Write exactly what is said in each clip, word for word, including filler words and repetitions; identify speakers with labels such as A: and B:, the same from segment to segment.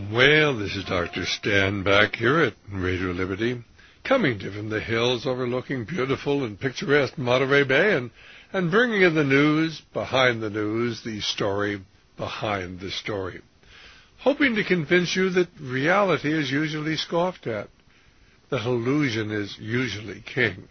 A: Well, this is Doctor Stan back here at Radio Liberty, coming to you from the hills overlooking beautiful and picturesque Monterey Bay and, and bringing you the news behind the news, the story behind the story, hoping to convince you that reality is usually scoffed at, that illusion is usually king.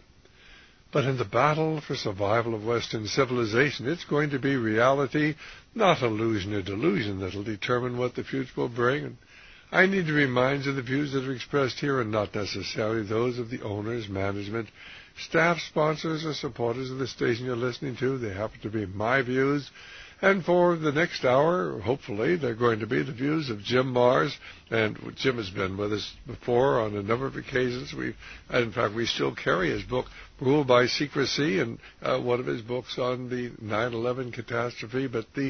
A: But in the battle for survival of Western civilization, it's going to be reality, not illusion or delusion, that will determine what the future will bring. And I need to remind you the views that are expressed here are not necessarily those of the owners, management, staff, sponsors, or supporters of the station you're listening to. They happen to be my views. And for the next hour, hopefully, they're going to be the views of Jim Marrs. And Jim has been with us before on a number of occasions. We, in fact, we still carry his book, Ruled by Secrecy, and uh, one of his books on the nine eleven catastrophe. But the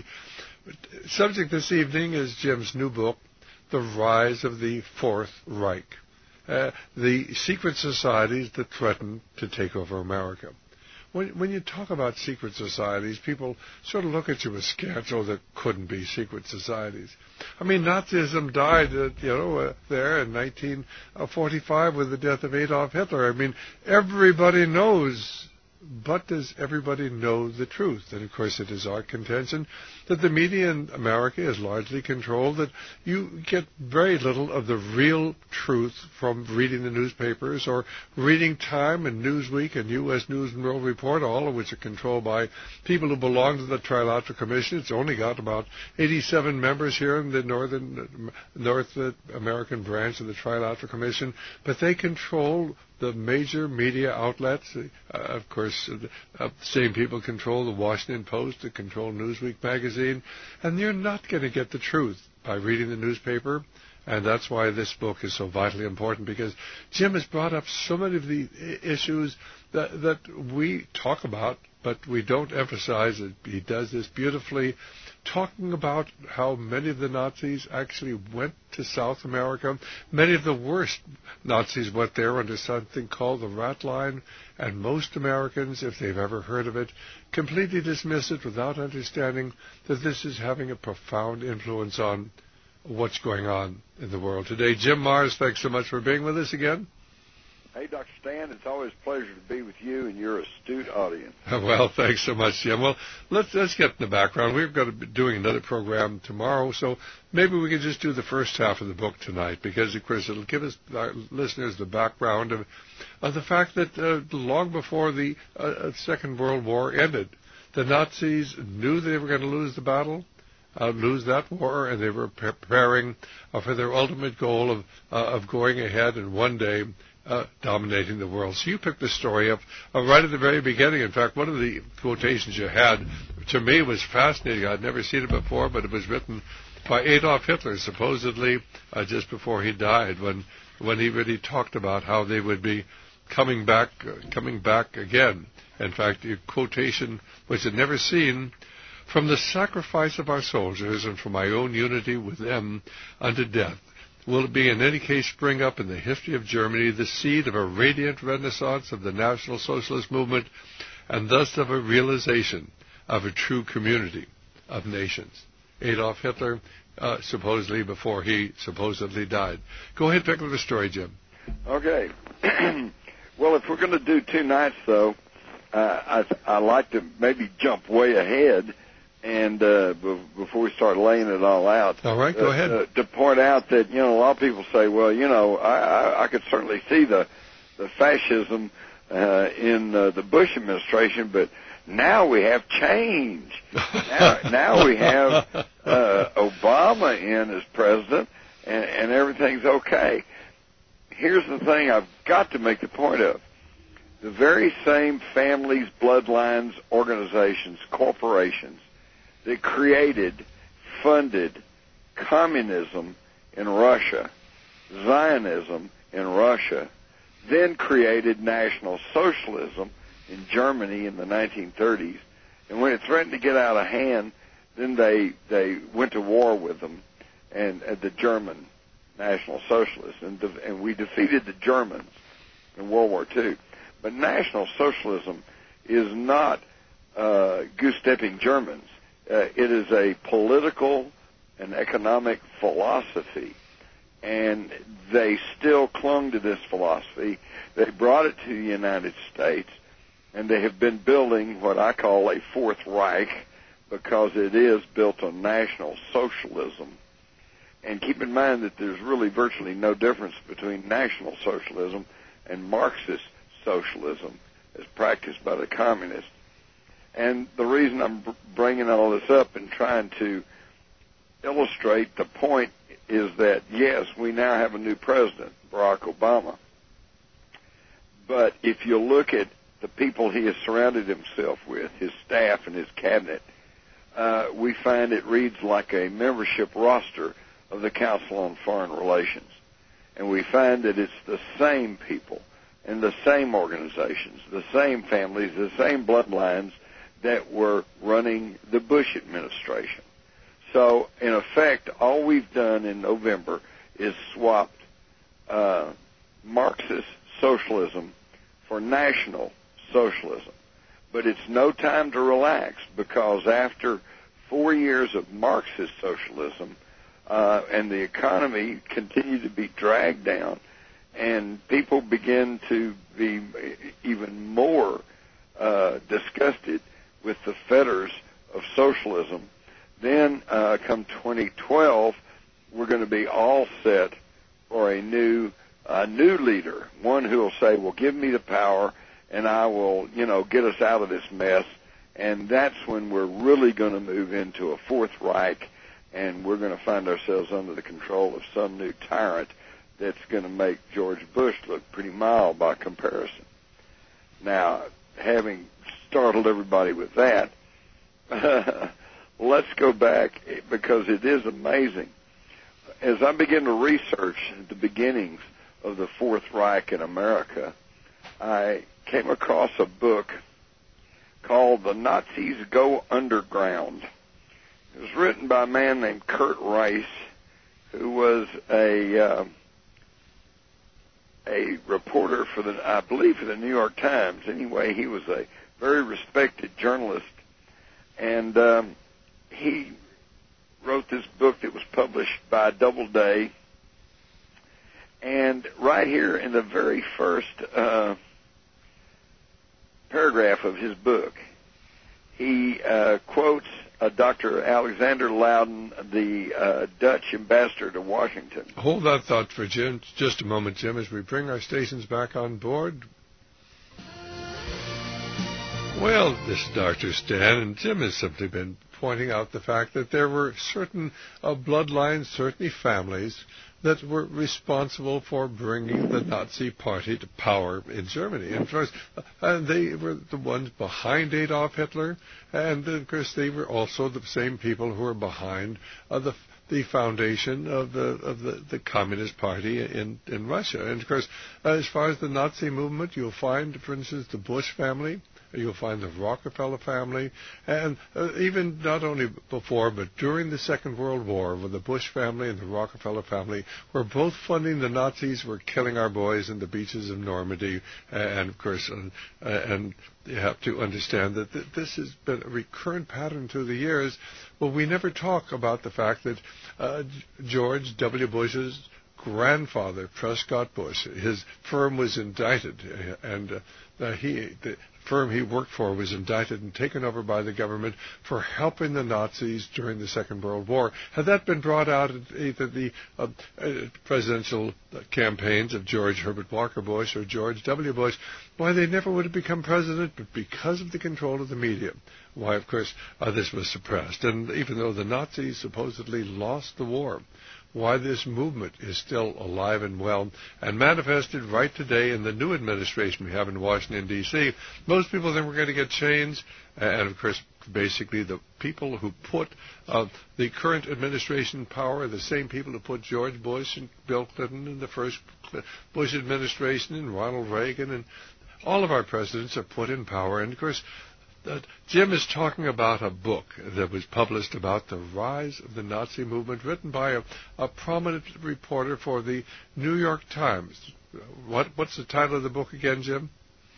A: subject this evening is Jim's new book, The Rise of the Fourth Reich, uh, the secret societies that threaten to take over America. When, when you talk about secret societies, people sort of look at you askance, oh, there couldn't be secret societies. I mean, Nazism died, uh, you know, uh, there in nineteen forty-five with the death of Adolf Hitler. I mean, everybody knows, but does everybody know the truth? And, of course, it is our contention that the media in America is largely controlled, that you get very little of the real truth from reading the newspapers or reading Time and Newsweek and U S News and World Report, all of which are controlled by people who belong to the Trilateral Commission. It's only got about eighty-seven members here in the northern, North American branch of the Trilateral Commission, but they control the major media outlets. Uh, of course, uh, the same people control the Washington Post, that control Newsweek magazine, and you're not going to get the truth by reading the newspaper. And that's why this book is so vitally important, because Jim has brought up so many of the issues that, that we talk about, but we don't emphasize it. He does this beautifully, talking about how many of the Nazis actually went to South America. Many of the worst Nazis went there under something called the Rat Line, and most Americans, if they've ever heard of it, completely dismiss it without understanding that this is having a profound influence on what's going on in the world today. Jim Marrs, thanks so much for being with us again.
B: Hey, Doctor Stan, it's always a pleasure to be with you and your astute audience.
A: Well, thanks so much, Jim. Well, let's let's get in the background. We're going to be doing another program tomorrow, so maybe we could just do the first half of the book tonight, because, of course, it'll give us, our listeners, the background of, of the fact that uh, long before the uh, Second World War ended, the Nazis knew they were going to lose the battle, Uh, lose that war, and they were preparing uh, for their ultimate goal of uh, of going ahead and one day uh, dominating the world. So you picked the story up uh, right at the very beginning. In fact, one of the quotations you had, to me, was fascinating. I'd never seen it before, but it was written by Adolf Hitler, supposedly uh, just before he died, when when he really talked about how they would be coming back, uh, coming back again. In fact, the quotation, which I'd never seen: "From the sacrifice of our soldiers and from my own unity with them unto death, will it be in any case spring up in the history of Germany the seed of a radiant renaissance of the National Socialist movement, and thus of a realization of a true community of nations." Adolf Hitler, uh, supposedly before he supposedly died. Go ahead, pick up the story, Jim.
B: Okay. Well, if we're going to do two nights, though, uh, I, I like to maybe jump way ahead and uh, b- before we start laying it all out.
A: All right, go
B: uh,
A: ahead.
B: Uh, to point out that, you know, a lot of people say, well, you know, I, I, I could certainly see the, the fascism uh, in uh, the Bush administration, but now we have change. now, now we have uh, Obama in as president, and, and everything's okay. Here's the thing I've got to make the point of. The very same families, bloodlines, organizations, corporations that created, funded communism in Russia, Zionism in Russia, then created National Socialism in Germany in the nineteen thirties. And when it threatened to get out of hand, then they they went to war with them, and uh, the German National Socialists, and, de- and we defeated the Germans in World War Two. But National Socialism is not uh, goose-stepping Germans. Uh, it is a political and economic philosophy and they still clung to this philosophy. They brought it to the United States, and they have been building what I call a Fourth Reich, because it is built on National Socialism. And keep in mind that there's really virtually no difference between National Socialism and Marxist socialism as practiced by the communists. And the reason I'm bringing all this up and trying to illustrate the point is that, yes, we now have a new president, Barack Obama. But if you look at the people he has surrounded himself with, his staff and his cabinet, uh, we find it reads like a membership roster of the Council on Foreign Relations. And we find that it's the same people and the same organizations, the same families, the same bloodlines that were running the Bush administration. So, in effect, all we've done in November is swapped uh, Marxist socialism for National Socialism. But it's no time to relax, because after four years of Marxist socialism, uh, and the economy continued to be dragged down, and people begin to be even more uh, disgusted with the fetters of socialism, then uh, come twenty twelve, we're going to be all set for a new a new leader, one who will say, well, give me the power, and I will, you know, get us out of this mess. And that's when we're really going to move into a Fourth Reich, and we're going to find ourselves under the control of some new tyrant that's going to make George Bush look pretty mild by comparison. Now, having startled everybody with that, let's go back, because it is amazing. As I begin to research the beginnings of the Fourth Reich in America, I came across a book called The Nazis Go Underground. It was written by a man named Kurt Rice, who was a uh, a reporter for the, I believe, for the New York Times. Anyway, he was a very respected journalist, and um, he wrote this book that was published by Doubleday. And right here in the very first uh, paragraph of his book, he uh, quotes uh, Doctor Alexander Loudon, the uh, Dutch ambassador to Washington.
A: Hold that thought for Jim, just a moment, Jim, as we bring our stations back on board. Well, this is Doctor Stan, and Jim has simply been pointing out the fact that there were certain uh, bloodlines, certainly families, that were responsible for bringing the Nazi Party to power in Germany. And of course, uh, they were the ones behind Adolf Hitler, and of course they were also the same people who were behind uh, the the foundation of the of the, the Communist Party in, in Russia. And of course, uh, as far as the Nazi movement, you'll find, for instance, the Bush family. You'll find the Rockefeller family, and uh, even not only before, but during the Second World War, when the Bush family and the Rockefeller family were both funding the Nazis, were killing our boys in the beaches of Normandy, and of course, uh, and you have to understand that th- this has been a recurrent pattern through the years. Well, we never talk about the fact that uh, George W. Bush's grandfather, Prescott Bush, his firm was indicted, and uh, he. The, firm he worked for was indicted and taken over by the government for helping the Nazis during the Second World War. Had that been brought out at either the uh, uh, presidential campaigns of George Herbert Walker Bush or George W. Bush, why, they never would have become president, but because of the control of the media. Why, of course, uh, this was suppressed. And even though the Nazis supposedly lost the war, why this movement is still alive and well and manifested right today in the new administration we have in Washington, D C Most people think we're going to get change, and of course, basically the people who put uh, the current administration in power are the same people who put George Bush and Bill Clinton in the first Bush administration, and Ronald Reagan, and all of our presidents are put in power. And of course, Uh, Jim is talking about a book that was published about the rise of the Nazi movement, written by a, a prominent reporter for the New York Times. What, what's the title of the book again, Jim?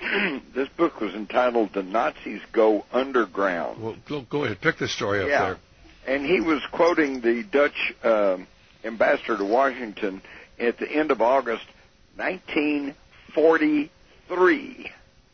B: This book was entitled The Nazis Go Underground.
A: Well, go, go ahead. Pick the story up
B: yeah.
A: there.
B: And he was quoting the Dutch um, ambassador to Washington at the end of August nineteen forty-three.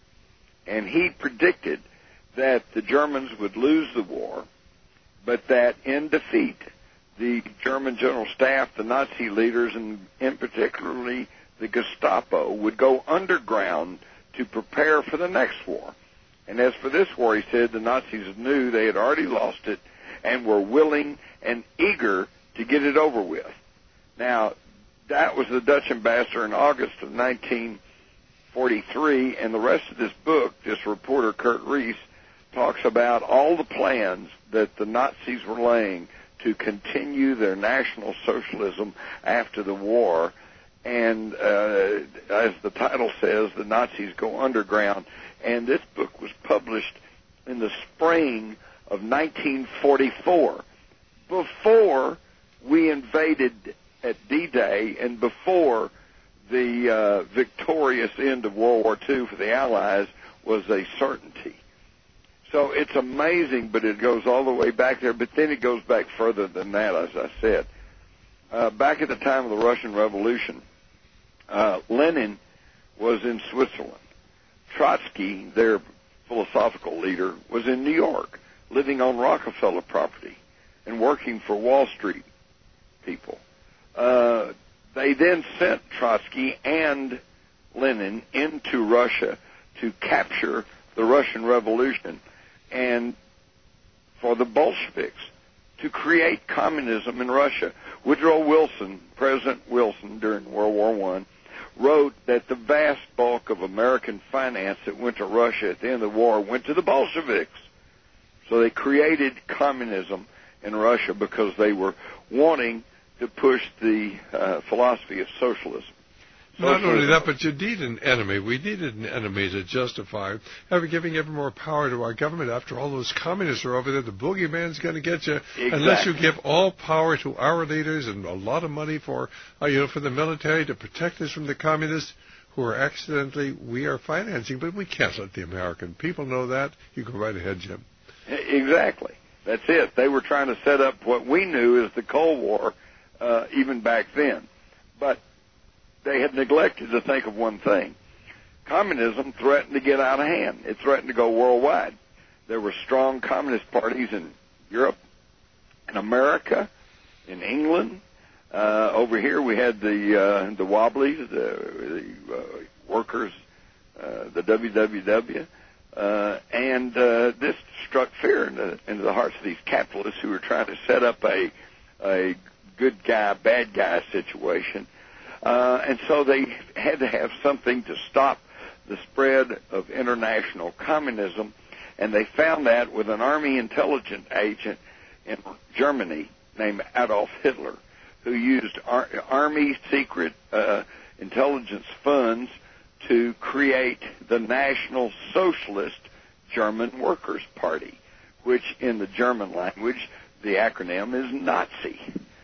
B: And he predicted that the Germans would lose the war, but that in defeat, the German General Staff, the Nazi leaders, and in particularly the Gestapo, would go underground to prepare for the next war. And as for this war, he said, the Nazis knew they had already lost it and were willing and eager to get it over with. Now, that was the Dutch ambassador in August of nineteen forty-three, and the rest of this book, this reporter, Kurt Reese, talks about all the plans that the Nazis were laying to continue their National Socialism after the war. And uh, as the title says, the Nazis go underground. And this book was published in the spring of nineteen forty-four, before we invaded at D-Day and before the uh, victorious end of World War Two for the Allies was a certainty. So it's amazing, but it goes all the way back there. But then it goes back further than that, as I said. Uh, back at the time of the Russian Revolution, uh, Lenin was in Switzerland. Trotsky, their philosophical leader, was in New York, living on Rockefeller property and working for Wall Street people. Uh, they then sent Trotsky and Lenin into Russia to capture the Russian Revolution and for the Bolsheviks to create communism in Russia. Woodrow Wilson, President Wilson, during World War One, wrote that the vast bulk of American finance that went to Russia at the end of the war went to the Bolsheviks. So they created communism in Russia because they were wanting to push the uh, philosophy of socialism.
A: Not only that, but you need an enemy. We needed an enemy to justify ever giving ever more power to our government. After all, those communists are over there. The boogeyman's going to get you.
B: Exactly.
A: Unless you give all power to our leaders and a lot of money for, uh, you know, for the military to protect us from the communists who are accidentally we are financing. But we can't let the American people know that. You go right ahead, Jim.
B: Exactly. That's it. They were trying to set up what we knew as the Cold War, uh, even back then. But they had neglected to think of one thing. Communism threatened to get out of hand. It threatened to go worldwide. There were strong communist parties in Europe, in America, in England. Uh, over here we had the uh, the Wobblies, the, the uh, workers, uh, the W W W. Uh, and uh, this struck fear into, into the hearts of these capitalists who were trying to set up a, a good guy, bad guy situation. Uh, and so they had to have something to stop the spread of international communism, and they found that with an army intelligence agent in Germany named Adolf Hitler, who used ar- army secret uh, intelligence funds to create the National Socialist German Workers' Party, which in the German language, the acronym is Nazi.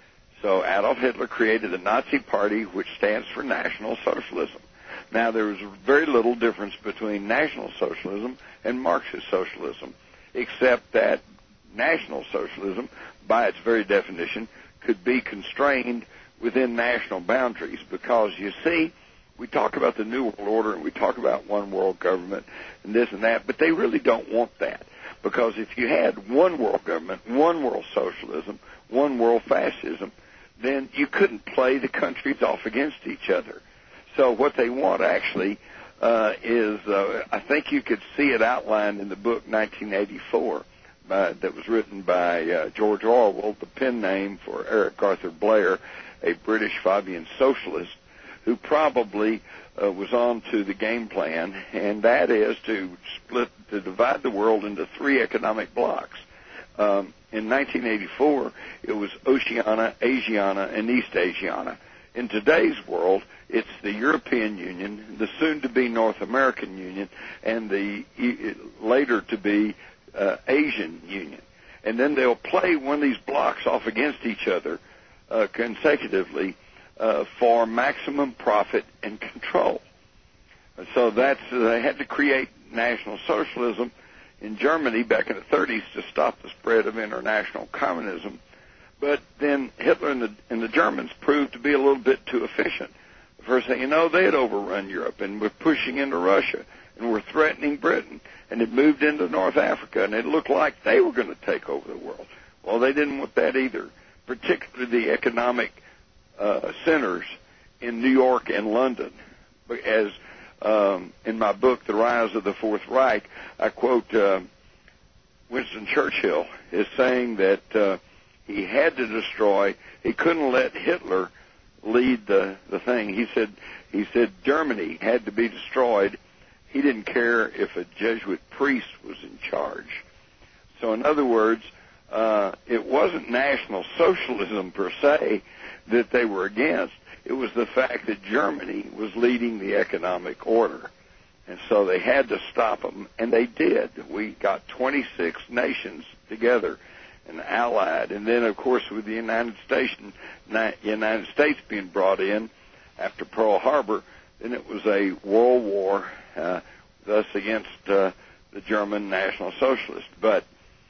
B: So Adolf Hitler created the Nazi Party, which stands for National Socialism. Now, there was very little difference between National Socialism and Marxist Socialism, except that National Socialism, by its very definition, could be constrained within national boundaries because, you see, we talk about the New World Order and we talk about one world government and this and that, but they really don't want that because if you had one world government, one world socialism, one world fascism, then you couldn't play the countries off against each other. So what they want actually uh, is, uh, I think you could see it outlined in the book nineteen eighty-four uh, that was written by uh, George Orwell, the pen name for Eric Arthur Blair, a British Fabian socialist, who probably uh, was on to the game plan, and that is to split, to divide the world into three economic blocks. Um, in nineteen eighty-four, it was Oceania, Asiana, and East Asiana. In today's world, it's the European Union, the soon-to-be North American Union, and the e- later-to-be uh, Asian Union. And then they'll play one of these blocks off against each other uh, consecutively uh, for maximum profit and control. And so that's uh, they had to create National Socialism in Germany back in the thirties to stop the spread of international communism. But then Hitler and the, and the Germans proved to be a little bit too efficient. The first thing you know, they had overrun Europe and were pushing into Russia and were threatening Britain, and had moved into North Africa, and it looked like they were going to take over the world. Well, they didn't want that either, particularly the economic uh, centers in New York and London. As um, in my book, The Rise of the Fourth Reich, I quote uh, Winston Churchill as saying that uh, he had to destroy, he couldn't let Hitler lead the, the thing. He said, he said Germany had to be destroyed. He didn't care if a Jesuit priest was in charge. So in other words, uh, it wasn't National Socialism per se that they were against. It was the fact that Germany was leading the economic order. And so they had to stop them, and they did. We got twenty-six nations together and allied. And then, of course, with the United States, United States being brought in after Pearl Harbor, then it was a world war, uh, thus against uh, the German National Socialists. But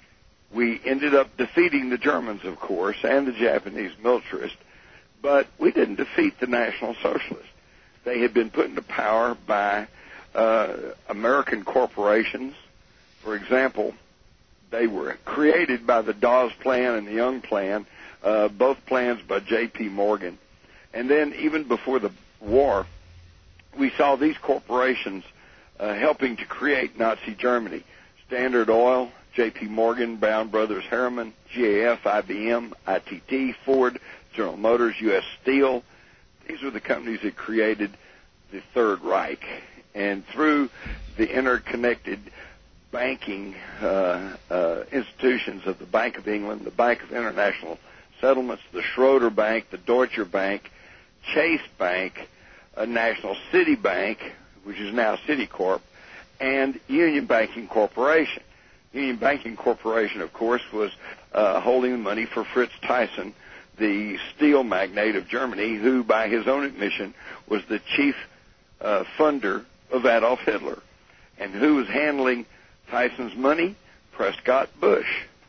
B: we ended up defeating the Germans, of course, and the Japanese militarists, but we didn't defeat the National Socialists. They had been put into power by uh, American corporations. For example, they were created by the Dawes Plan and the Young Plan, uh, both plans by J P Morgan. And then even before the war, we saw these corporations uh, helping to create Nazi Germany. Standard Oil, J P Morgan, Brown Brothers Harriman, G A F, I B M, I T T, Ford, General Motors, U S Steel. These were the companies that created the Third Reich. And through the interconnected banking uh, uh, institutions of the Bank of England, the Bank of International Settlements, the Schroeder Bank, the Deutsche Bank, Chase Bank, uh, National City Bank, which is now Citicorp, and Union Banking Corporation. Union Banking Corporation, of course, was uh, holding the money for Fritz Thyssen, the steel magnate of Germany, who, by his own admission, was the chief uh, funder of Adolf Hitler. And who was handling Thyssen's money? Prescott Bush.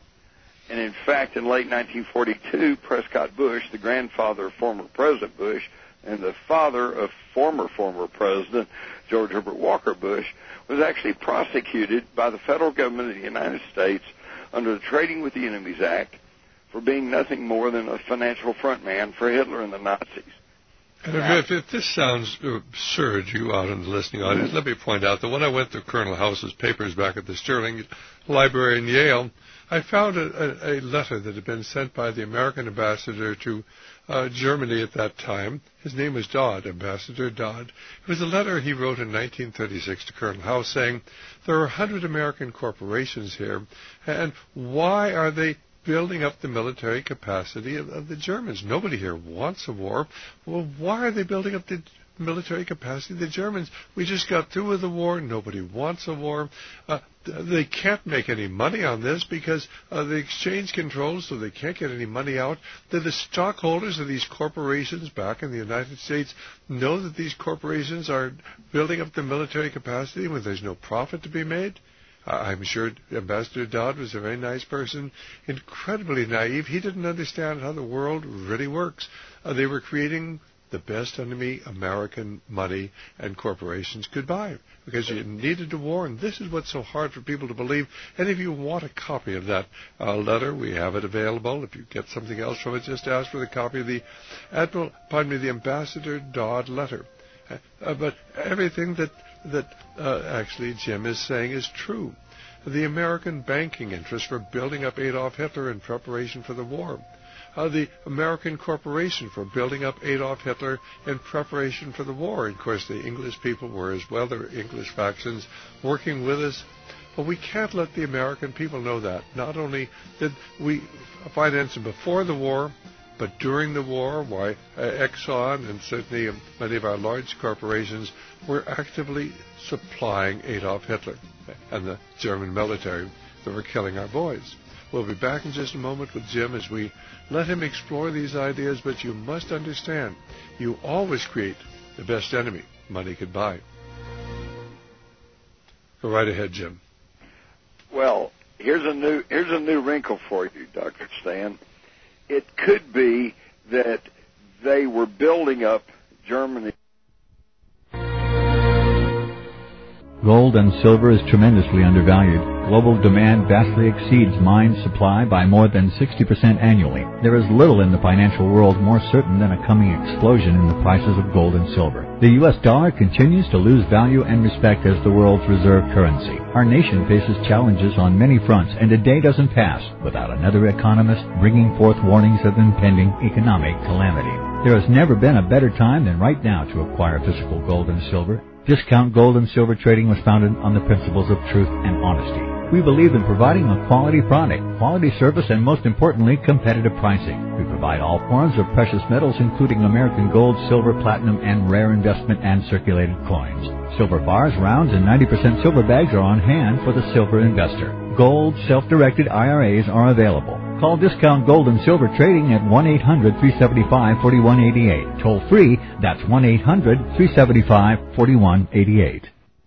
B: And in fact, in late nineteen forty-two, Prescott Bush, the grandfather of former President Bush, and the father of former, former President George Herbert Walker Bush, was actually prosecuted by the federal government of the United States under the Trading with the Enemies Act for being nothing more than a financial frontman for Hitler and the Nazis.
A: And if, if, if this sounds absurd, you out in the listening audience, let me point out that when I went through Colonel House's papers back at the Sterling Library in Yale, I found a, a, a letter that had been sent by the American ambassador to uh, Germany at that time. His name was Dodd, Ambassador Dodd. It was a letter he wrote in nineteen thirty-six to Colonel House saying, there are a hundred American corporations here, and why are they building up the military capacity of, of the Germans? Nobody here wants a war. Well, why are they building up the military capacity of the Germans? We just got through with the war. Nobody wants a war. Uh, they can't make any money on this because uh, the exchange controls, so they can't get any money out. The, the stockholders of these corporations back in the United States know that these corporations are building up the military capacity when there's no profit to be made. I'm sure Ambassador Dodd was a very nice person, incredibly naive. He didn't understand how the world really works. Uh, they were creating the best enemy American money and corporations could buy because you needed a war, and this is what's so hard for people to believe. And if you want a copy of that uh, letter, we have it available. If you get something else from it, just ask for the copy of the Admiral, pardon me, the Ambassador Dodd letter. Uh, uh, but everything that that uh, actually Jim is saying is true. The American banking interests were building up Adolf Hitler in preparation for the war. Uh, the American corporation for building up Adolf Hitler in preparation for the war. And of course, the English people were as well. There were English factions working with us. But we can't let the American people know that. Not only did we finance them before the war, but during the war, why uh, Exxon and certainly um, many of our large corporations were actively supplying Adolf Hitler and the German military that were killing our boys. We'll be back in just a moment with Jim as we let him explore these ideas, but you must understand, you always create the best enemy money could buy. Go right ahead, Jim.
B: Well, here's a new here's a new wrinkle for you, Doctor Stan. it could be that they were building up Germany.
C: Gold and silver is tremendously undervalued. Global demand vastly exceeds mine supply by more than sixty percent annually. There is little in the financial world more certain than a coming explosion in the prices of gold and silver. The U S dollar continues to lose value and respect as the world's reserve currency. Our nation faces challenges on many fronts, and a day doesn't pass without another economist bringing forth warnings of impending economic calamity. There has never been a better time than right now to acquire physical gold and silver. Discount Gold and Silver Trading was founded on the principles of truth and honesty. We believe in providing a quality product, quality service, and most importantly, competitive pricing. We provide all forms of precious metals, including American gold, silver, platinum, and rare investment and circulated coins. Silver bars, rounds, and ninety percent silver bags are on hand for the silver investor. Gold self-directed I R As are available. Call Discount Gold and Silver Trading at one eight hundred, three seven five, four one eight eight. Toll free, that's one eight hundred, three seven five, four one eight eight.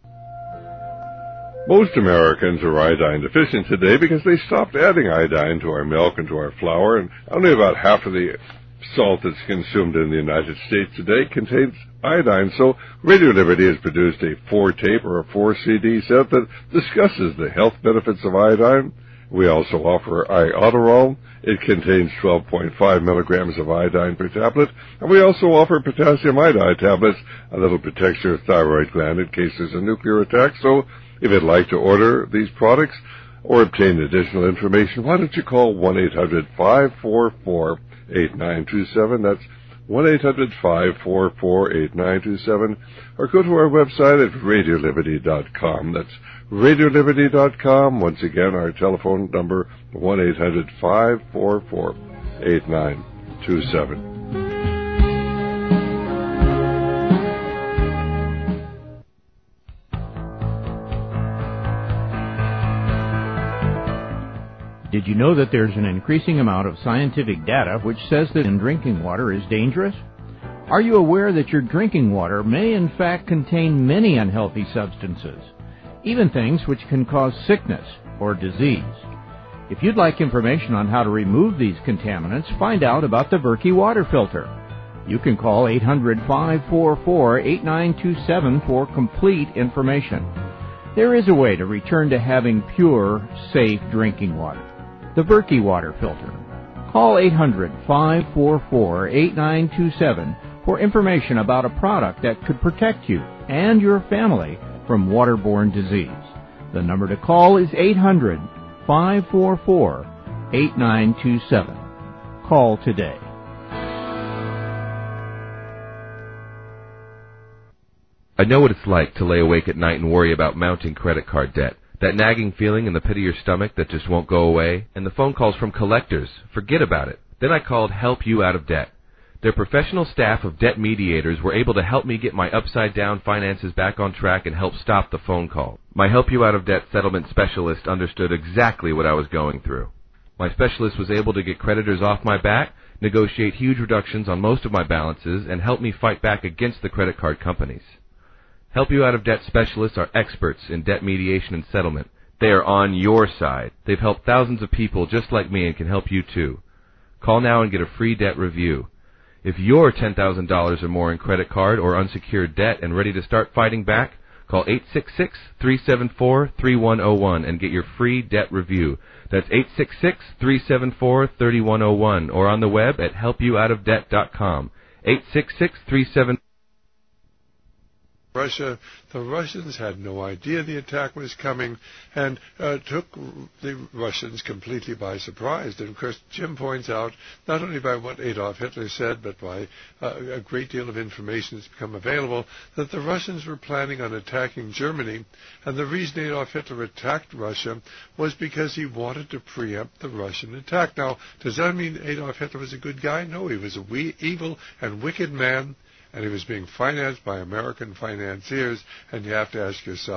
A: Most Americans are iodine deficient today because they stopped adding iodine to our milk and to our flour, and only about half of the salt that's consumed in the United States today contains iodine. So Radio Liberty has produced a four-tape or a four-C D set that discusses the health benefits of iodine. We also offer Iodoral. It contains twelve point five milligrams of iodine per tablet. And we also offer potassium iodide tablets, a little protects your thyroid gland in case there's a nuclear attack. So if you'd like to order these products or obtain additional information, why don't you call one eight hundred, five four four, eight nine two seven. That's one eight hundred, five four four, eight nine two seven. Or go to our website at radio liberty dot com. That's radio liberty dot com. Once again, our telephone number, one eight hundred, five four four, eight nine two seven.
D: Did you know that there's an increasing amount of scientific data which says that drinking water is dangerous? Are you aware that your drinking water may in fact contain many unhealthy substances, even things which can cause sickness or disease? If you'd like information on how to remove these contaminants, find out about the Berkey water filter. You can call eight hundred, five four four, eight nine two seven for complete information. There is a way to return to having pure, safe drinking water. The Berkey water filter. Call eight hundred, five four four, eight nine two seven for information about a product that could protect you and your family from waterborne disease. The number to call is eight hundred, five four four, eight nine two seven. Call today.
E: I know what it's like to lay awake at night and worry about mounting credit card debt. That nagging feeling in the pit of your stomach that just won't go away, and the phone calls from collectors. Forget about it. Then I called Help You Out of Debt. Their professional staff of debt mediators were able to help me get my upside-down finances back on track and help stop the phone call. My Help You Out of Debt settlement specialist understood exactly what I was going through. My specialist was able to get creditors off my back, negotiate huge reductions on most of my balances, and help me fight back against the credit card companies. Help You Out of Debt specialists are experts in debt mediation and settlement. They are on your side. They've helped thousands of people just like me and can help you too. Call now and get a free debt review. If you're ten thousand dollars or more in credit card or unsecured debt and ready to start fighting back, call eight six six, three seven four, three one zero one and get your free debt review. That's eight six six, three seven four, three one zero one or on the web at help you out of debt dot com. eight six six, three seven four
A: Russia, the Russians had no idea the attack was coming and uh, took the Russians completely by surprise. And, of course, Jim points out, not only by what Adolf Hitler said, but by uh, a great deal of information that's become available, that the Russians were planning on attacking Germany. And the reason Adolf Hitler attacked Russia was because he wanted to preempt the Russian attack. Now, does that mean Adolf Hitler was a good guy? No, he was a wee, evil and wicked man. And he was being financed by American financiers, and you have to ask yourself,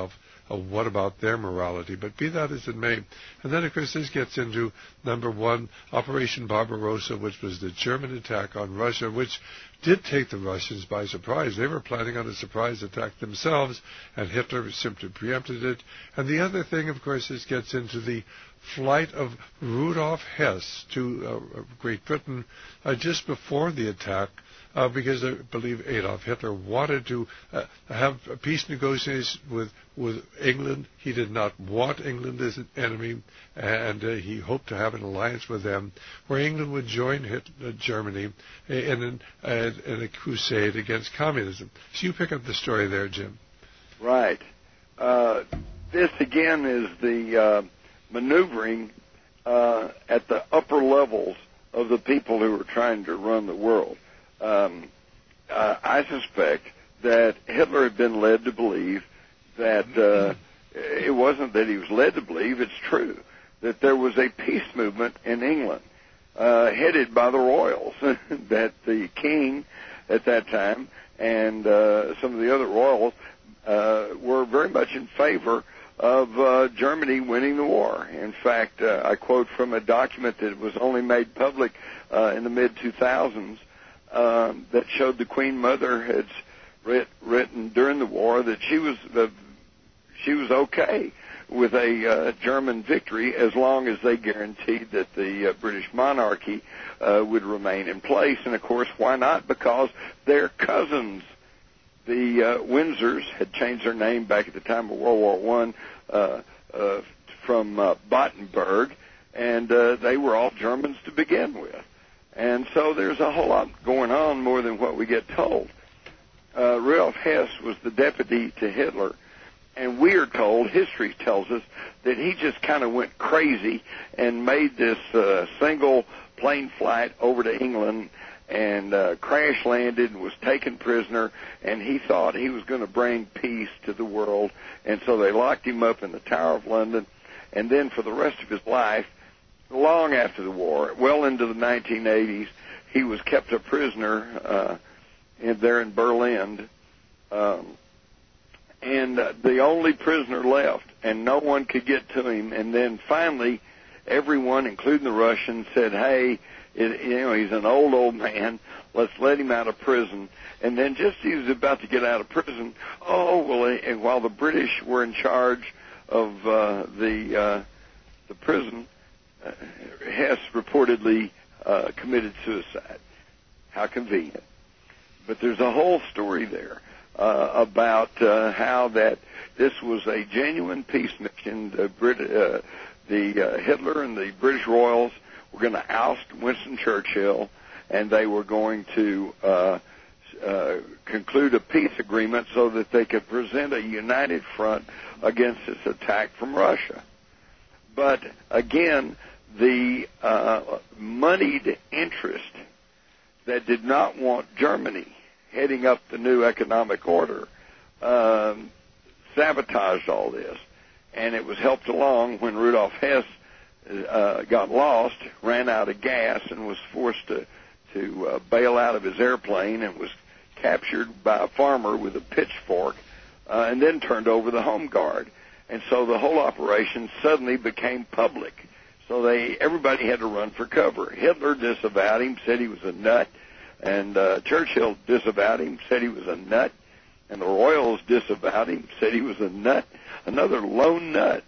A: uh, what about their morality? But be that as it may. And then, of course, this gets into, number one, Operation Barbarossa, which was the German attack on Russia, which did take the Russians by surprise. They were planning on a surprise attack themselves, and Hitler simply preempted it. And the other thing, of course, is gets into the flight of Rudolf Hess to uh, Great Britain uh, just before the attack, uh, because I believe Adolf Hitler wanted to uh, have peace negotiations with, with England. He did not want England as an enemy, and uh, he hoped to have an alliance with them, where England would join Hitler, uh, Germany in, an, uh, in a crusade against communism. So you pick up the story there, Jim.
B: Right. Uh, this, again, is the uh, maneuvering uh, at the upper levels of the people who are trying to run the world. Um, uh, I suspect that Hitler had been led to believe that uh, it wasn't that he was led to believe, it's true, that there was a peace movement in England uh, headed by the royals, that the king at that time and uh, some of the other royals uh, were very much in favor of uh, Germany winning the war. In fact, uh, I quote from a document that was only made public uh, in the mid two thousands uh, that showed the Queen Mother had writ- written during the war that she was uh, she was okay with a uh, German victory as long as they guaranteed that the uh, British monarchy uh, would remain in place. And, of course, why not? Because they're cousins. The uh, Windsors had changed their name back at the time of World War One uh, uh, from uh, Battenberg, and uh, they were all Germans to begin with. And so there's a whole lot going on more than what we get told. Uh, Rudolf Hess was the deputy to Hitler, and we are told, history tells us, that he just kind of went crazy and made this uh, single plane flight over to England and uh, crash landed and was taken prisoner, and he thought he was going to bring peace to the world, and so they locked him up in the Tower of London, and then for the rest of his life, long after the war, well into the nineteen eighties, he was kept a prisoner uh, in, there in Berlin, um, and uh, the only prisoner left, and no one could get to him, and then finally everyone, including the Russians, said, hey, It, you know, he's an old, old man. Let's let him out of prison. And then just as he was about to get out of prison, oh, well, and while the British were in charge of uh, the uh, the prison, uh, Hess reportedly uh, committed suicide. How convenient. But there's a whole story there uh, about uh, how that this was a genuine peace mission. The, Brit- uh, the uh, Hitler and the British royals were going to oust Winston Churchill, and they were going to uh, uh, conclude a peace agreement so that they could present a united front against this attack from Russia. But again, the uh, moneyed interest that did not want Germany heading up the new economic order um, sabotaged all this, and it was helped along when Rudolf Hess Uh, got lost, ran out of gas, and was forced to to uh, bail out of his airplane, and was captured by a farmer with a pitchfork, uh, and then turned over the Home Guard. And so the whole operation suddenly became public. So they everybody had to run for cover. Hitler disavowed him, said he was a nut, and uh, Churchill disavowed him, said he was a nut, and the Royals disavowed him, said he was a nut, another lone nut.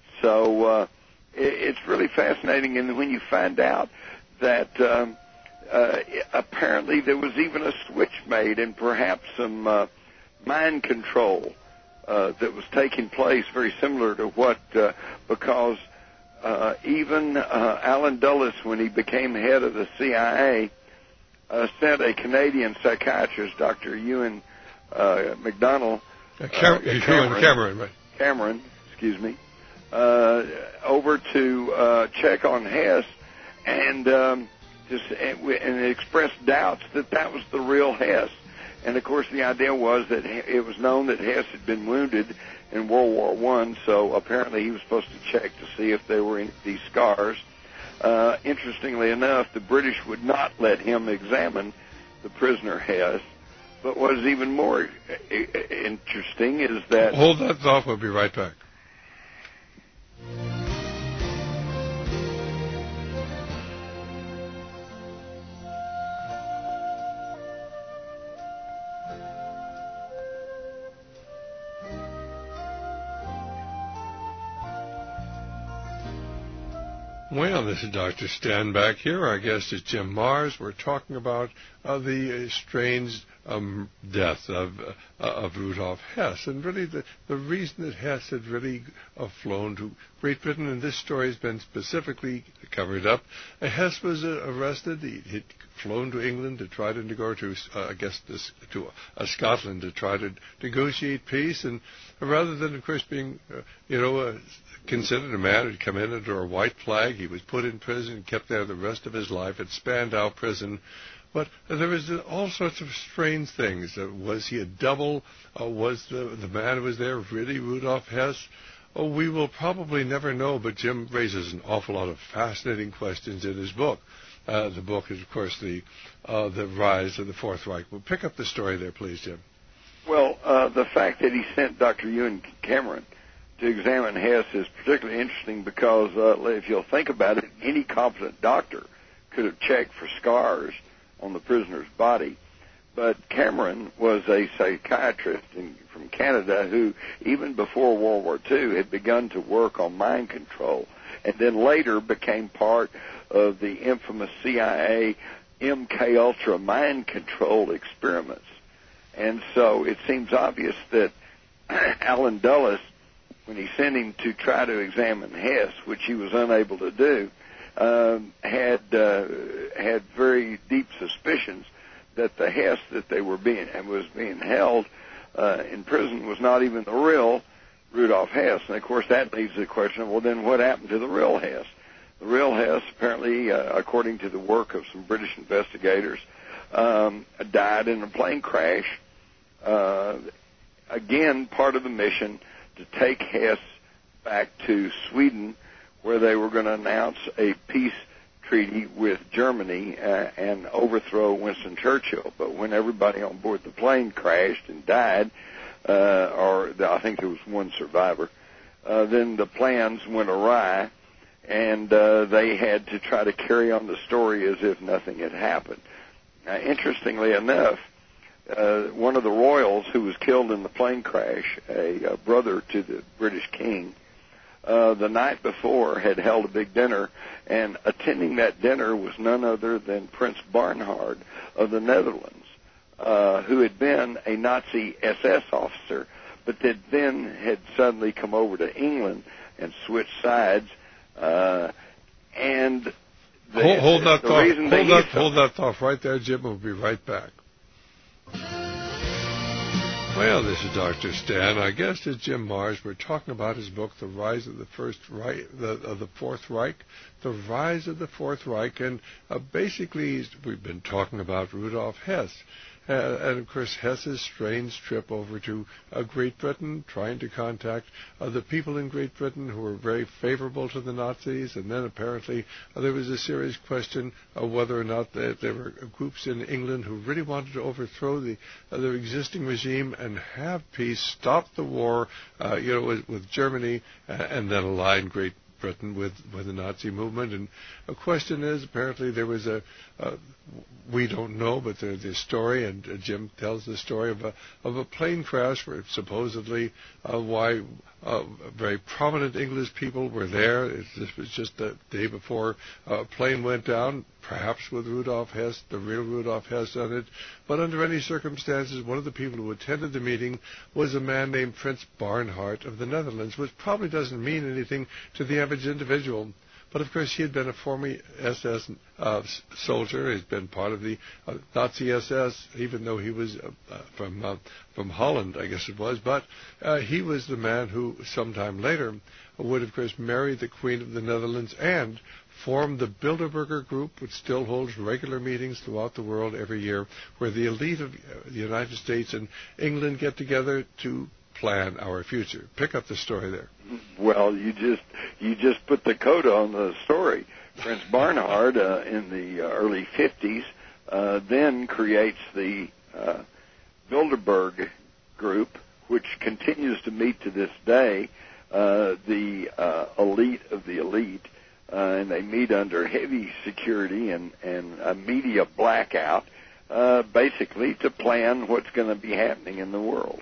B: So uh, it's really fascinating, and when you find out that um, uh, apparently there was even a switch made and perhaps some uh, mind control uh, that was taking place, very similar to what, uh, because uh, even uh, Alan Dulles, when he became head of the C I A, uh, sent a Canadian psychiatrist, Doctor Ewan uh, MacDonald,
A: uh, Cam- uh, Cameron, Cameron, right.
B: Cameron, excuse me, Uh, over to uh, check on Hess, and um, just and, and expressed doubts that that was the real Hess. And of course, the idea was that it was known that Hess had been wounded in World War One, so apparently he was supposed to check to see if there were any of these scars. Uh, interestingly enough, the British would not let him examine the prisoner Hess, But what is even more interesting is that...
A: Hold that thought. We'll be right back. Well, this is Doctor Stan back here. Our guest is Jim Marrs. We're talking about uh, the uh, strange um, death of uh, of Rudolf Hess, and really the, the reason that Hess had really uh, flown to Great Britain, and this story has been specifically covered up. Uh, Hess was uh, arrested. He, he'd flown to England to try to go to, uh, I guess, this, to uh, Scotland to try to negotiate peace, and uh, rather than, of course, being, uh, you know, uh, considered a man who'd come in under a white flag, he was put in prison and kept there the rest of his life at Spandau Prison. But uh, there was uh, all sorts of strange things. Uh, was he a double? Uh, was the, the man who was there really Rudolf Hess? Oh, we will probably never know, but Jim raises an awful lot of fascinating questions in his book. Uh, the book is, of course, the uh, the Rise of the Fourth Reich. We'll pick up the story there, please, Jim.
B: Well, uh, the fact that he sent Doctor Ewan Cameron to examine Hess is particularly interesting because, uh, if you'll think about it, any competent doctor could have checked for scars on the prisoner's body. But Cameron was a psychiatrist in, from Canada who, even before World War Two, had begun to work on mind control, and then later became part of the infamous C I A M K Ultra mind control experiments. And so it seems obvious that Alan Dulles, when he sent him to try to examine Hess, which he was unable to do, um, had uh, had very deep suspicions that the Hess that they were being and was being held uh, in prison was not even the real Rudolf Hess. And of course, that leaves the question of, well, then what happened to the real Hess? The real Hess, apparently, uh, according to the work of some British investigators, um, died in a plane crash. Uh, again, part of the mission to take Hess back to Sweden, where they were going to announce a peace treaty with Germany uh, and overthrow Winston Churchill. But when everybody on board the plane crashed and died, uh, or the, I think there was one survivor, uh, then the plans went awry, and uh, they had to try to carry on the story as if nothing had happened. Now, interestingly enough, uh, one of the royals who was killed in the plane crash, a, a brother to the British king, Uh, the night before had held a big dinner, and attending that dinner was none other than Prince Bernhard of the Netherlands, uh, who had been a Nazi S S officer, but that then had suddenly come over to England and switched sides. Uh, and the,
A: hold, hold that
B: the
A: thought.
B: reason
A: Hold
B: that,
A: that, hold that thought right there, Jim. We'll be right back. Well, this is Doctor Stan. Our guest is Jim Marrs. We're talking about his book, The Rise of the First Reich, the, of the Fourth Reich, The Rise of the Fourth Reich, and uh, basically we've been talking about Rudolf Hess. Uh, and, of course, Hess's strange trip over to uh, Great Britain, trying to contact uh, the people in Great Britain who were very favorable to the Nazis. And then apparently uh, there was a serious question of whether or not there, there were groups in England who really wanted to overthrow the, uh, the existing regime and have peace, stop the war, uh, you know, with, with Germany, uh, and then align Great Britain with, with the Nazi movement. And a question is, apparently there was a, uh, we don't know, but there's a story, and uh, Jim tells the story of a, of a plane crash where supposedly uh, why uh, very prominent English people were there. It, this was just the day before a plane went down, perhaps with Rudolf Hess, the real Rudolf Hess on it. But under any circumstances, one of the people who attended the meeting was a man named Prince Bernhard of the Netherlands, which probably doesn't mean anything to the average individual. But, of course, he had been a former S S uh, soldier. He'd been part of the uh, Nazi S S, even though he was uh, uh, from uh, from Holland, I guess it was. But uh, he was the man who, sometime later, would, of course, marry the Queen of the Netherlands and formed the Bilderberger Group, which still holds regular meetings throughout the world every year, where the elite of the United States and England get together to plan our future. Pick up the story there.
B: Well, you just you just put the coda on the story. Prince Bernhard, uh, in the uh, early fifties, uh, then creates the uh, Bilderberg group, which continues to meet to this day, uh, the uh, elite of the elite, uh, and they meet under heavy security and, and a media blackout, uh, basically to plan what's going to be happening in the world.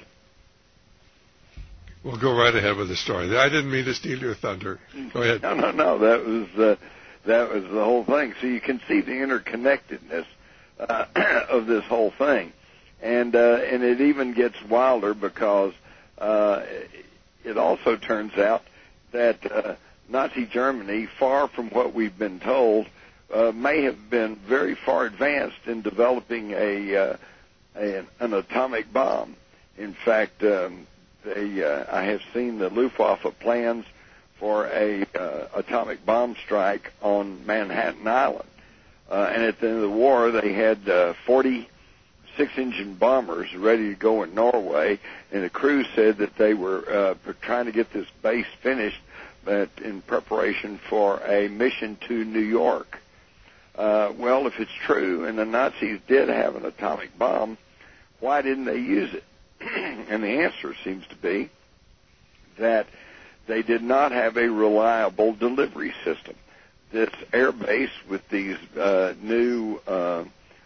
A: We'll go right ahead with the story. I didn't mean to steal your thunder. Go ahead.
B: No, no, no. That was uh, that was the whole thing. So you can see the interconnectedness uh, of this whole thing, and uh, and it even gets wilder because uh, it also turns out that uh, Nazi Germany, far from what we've been told, uh, may have been very far advanced in developing a, uh, a an atomic bomb. In fact. Um, They, uh, I have seen the Luftwaffe plans for a uh, atomic bomb strike on Manhattan Island. Uh, and at the end of the war, they had uh, forty six-engine bombers ready to go in Norway, and the crew said that they were uh, trying to get this base finished but in preparation for a mission to New York. Uh, well, if it's true, and the Nazis did have an atomic bomb, why didn't they use it? And the answer seems to be that they did not have a reliable delivery system. This air base with these uh, new uh,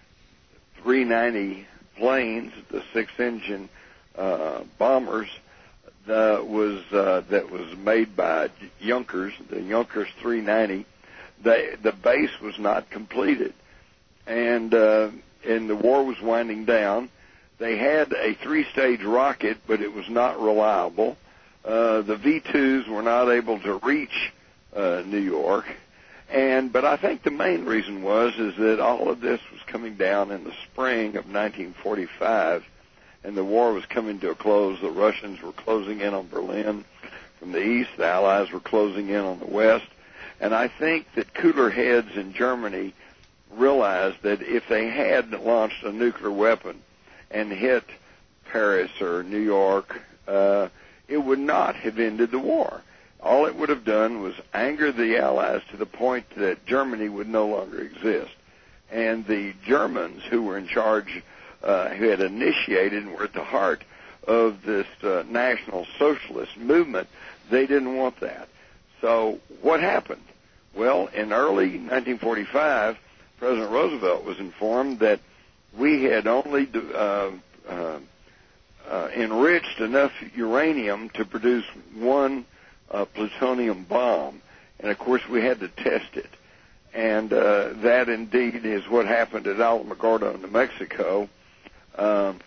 B: three ninety planes, the six-engine uh, bombers, uh, was uh, that was made by Junkers, the Junkers three ninety. They, the base was not completed, and uh, and the war was winding down. They had a three-stage rocket, but it was not reliable. Uh, the V twos were not able to reach uh, New York. And but I think the main reason was is that all of this was coming down in the spring of nineteen forty-five, and the war was coming to a close. The Russians were closing in on Berlin from the east. The Allies were closing in on the west. And I think that cooler heads in Germany realized that if they had launched a nuclear weapon and hit Paris or New York, uh, it would not have ended the war. All it would have done was anger the Allies to the point that Germany would no longer exist. And the Germans, who were in charge, uh, who had initiated and were at the heart of this uh, National Socialist movement, they didn't want that. So what happened? Well, in early nineteen forty-five, President Roosevelt was informed that we had only uh, uh, uh, enriched enough uranium to produce one uh, plutonium bomb. And, of course, we had to test it. And uh, that, indeed, is what happened at Alamogordo, New Mexico, um,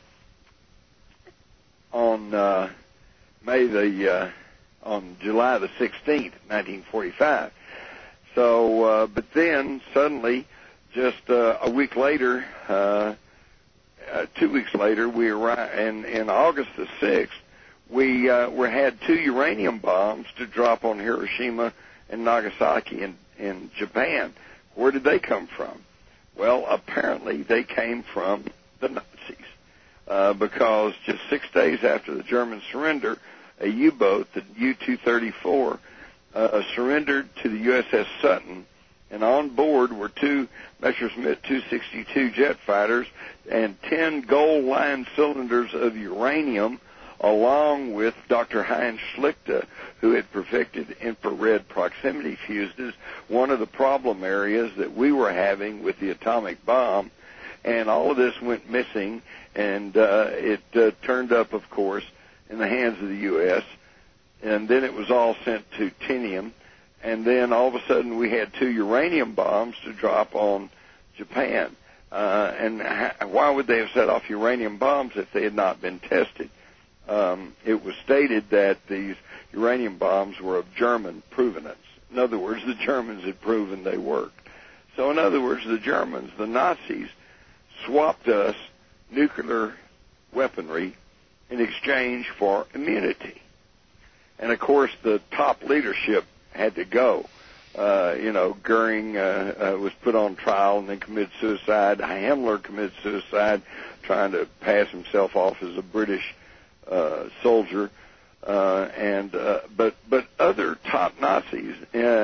B: on uh, May the uh, on July the sixteenth, nineteen forty-five. So, uh, but then suddenly, just uh, a week later, uh, uh, two weeks later, we arrived, and in August the sixth, we uh, we had two uranium bombs to drop on Hiroshima and Nagasaki in, in Japan. Where did they come from? Well, apparently they came from the Nazis, uh, because just six days after the German surrender, a U-boat, the U two thirty-four, uh, surrendered to the U S S Sutton. And on board were two Messerschmitt two sixty-two jet fighters and ten gold-lined cylinders of uranium, along with Doctor Heinz Schlichte, who had perfected infrared proximity fuses, one of the problem areas that we were having with the atomic bomb. And all of this went missing, and uh, it uh, turned up, of course, in the hands of the U S, and then it was all sent to Tinian. And then all of a sudden we had two uranium bombs to drop on Japan. Uh, and ha- why would they have set off uranium bombs if they had not been tested? Um, it was stated that these uranium bombs were of German provenance. In other words, the Germans had proven they worked. So in other words, the Germans, the Nazis, swapped us nuclear weaponry in exchange for immunity. And, of course, the top leadership had to go. Uh, you know, Goering uh, uh, was put on trial and then committed suicide. Himmler committed suicide trying to pass himself off as a British uh, soldier. Uh, and uh, but but other top Nazis uh,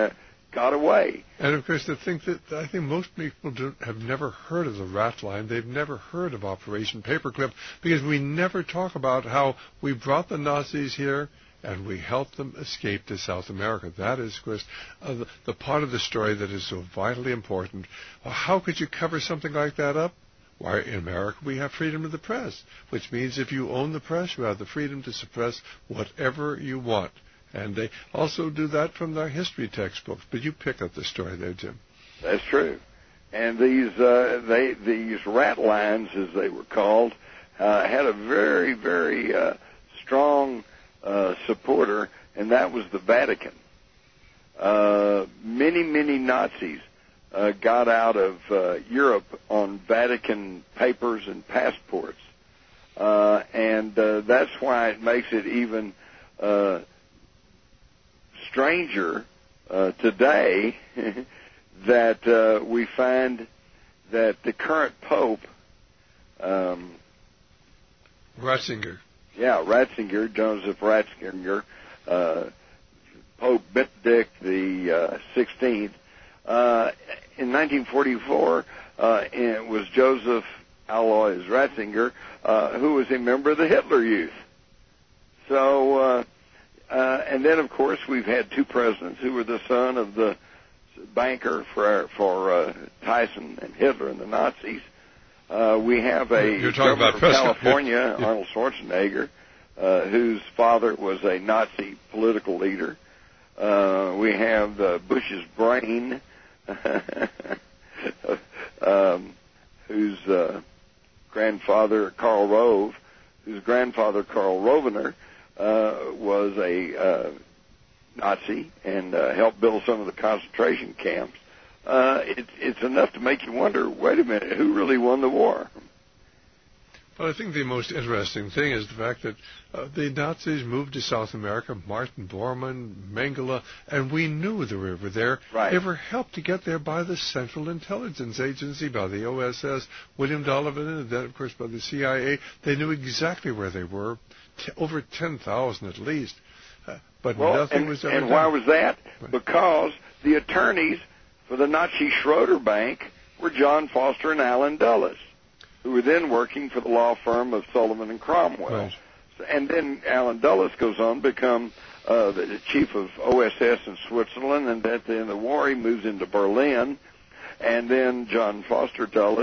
B: got away.
A: And, of course, to think that I think most people do, have never heard of the rat line. They've never heard of Operation Paperclip because we never talk about how we brought the Nazis here and we helped them escape to South America. That is, of course, uh, the, the part of the story that is so vitally important. Well, how could you cover something like that up? Why, in America, we have freedom of the press, which means if you own the press, you have the freedom to suppress whatever you want. And they also do that from their history textbooks. But you pick up the story there, Jim.
B: That's true. And these uh, they these rat lines, as they were called, uh, had a very, very uh, strong uh, supporter, and that was the Vatican. Uh, many, many Nazis uh, got out of uh, Europe on Vatican papers and passports. Uh, and uh, that's why it makes it even uh, stranger uh, today that uh, we find that the current Pope, um,
A: Ratzinger,
B: yeah, Ratzinger, Joseph Ratzinger, uh, Pope Benedict the uh, sixteenth, uh, in nineteen forty-four, uh, it was Joseph Alois Ratzinger, uh, who was a member of the Hitler Youth. So. Uh, Uh, and then, of course, we've had two presidents who were the son of the banker for for uh, Tyson and Hitler and the Nazis. Uh, we have a
A: You're talking
B: governor
A: about
B: of
A: Prescott.
B: California,
A: Yeah.
B: Arnold Schwarzenegger, uh, whose father was a Nazi political leader. Uh, we have uh, Bush's brain, um, whose uh, grandfather, Karl Rove, whose grandfather, Karl Rovener, Uh, was a uh, Nazi and uh, helped build some of the concentration camps. Uh, it, it's enough to make you wonder, wait a minute, who really won the war?
A: Well, I think the most interesting thing is the fact that uh, the Nazis moved to South America, Martin Bormann, Mengele, and we knew they were there.
B: Right.
A: They were helped to get there by the Central Intelligence Agency, by the O S S, William Donovan, and then, of course, by the C I A. They knew exactly where they were, t- over ten thousand at least. Uh, but
B: well,
A: nothing
B: and,
A: was ever
B: and
A: done.
B: why was that? Because the attorneys for the Nazi Schroeder Bank were John Foster and Alan Dulles, who were then working for the law firm of Sullivan and Cromwell.
A: Right.
B: And then Alan Dulles goes on to become uh, the chief of O S S in Switzerland, and at the end of the war he moves into Berlin, and then John Foster Dulles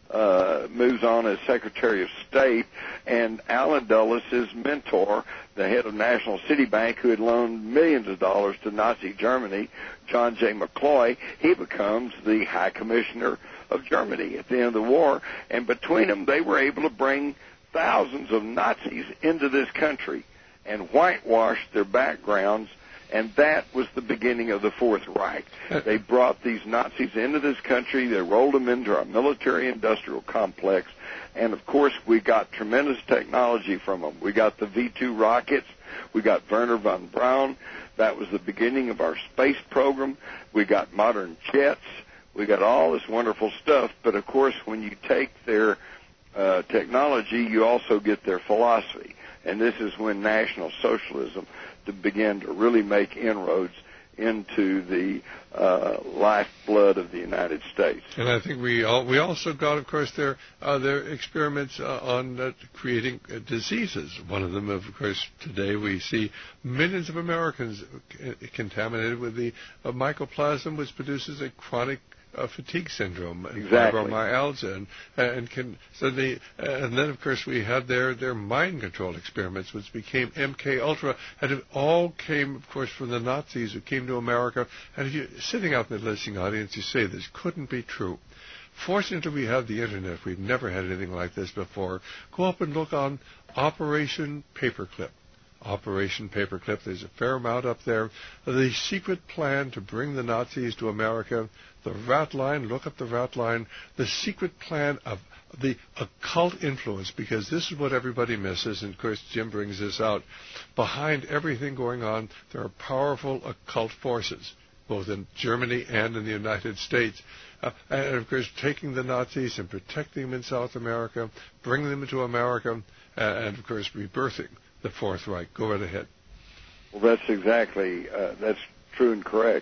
B: uh, moves on as Secretary of State, and Alan Dulles, his mentor, the head of National City Bank, who had loaned millions of dollars to Nazi Germany, John J. McCloy, he becomes the High Commissioner of Germany at the end of the war, and between them they were able to bring thousands of Nazis into this country and whitewash their backgrounds, and that was the beginning of the Fourth Reich. They brought these Nazis into this country, they rolled them into our military-industrial complex, and of course we got tremendous technology from them. We got the V two rockets, we got Werner von Braun, that was the beginning of our space program, we got modern jets, we got all this wonderful stuff, but of course when you take their uh, technology, you also get their philosophy. And this is when National Socialism to began to really make inroads into the uh, lifeblood of the United States.
A: And I think we all, we also got, of course, their uh, their experiments uh, on uh, creating uh, diseases. One of them, of course, today we see millions of Americans c- contaminated with the uh, mycoplasma, which produces a chronic Uh, fatigue syndrome and
B: Exactly.
A: fibromyalgia, and, and can so the and then of course we had their their mind control experiments, which became M K Ultra, and it all came, of course, from the Nazis who came to America. And if you're sitting out in the listening audience, you say this couldn't be true. Fortunately, we have the internet. We've never had anything like this before. Go up and look on Operation Paperclip. Operation Paperclip. There's a fair amount up there. The secret plan to bring the Nazis to America. The rat line. Look up the rat line. The secret plan of the occult influence, because this is what everybody misses, and of course Jim brings this out. Behind everything going on, there are powerful occult forces, both in Germany and in the United States. Uh, and of course, taking the Nazis and protecting them in South America, bringing them into America, uh, and of course rebirthing the Fourth Reich. Go right ahead.
B: Well, that's exactly, uh, that's true and correct.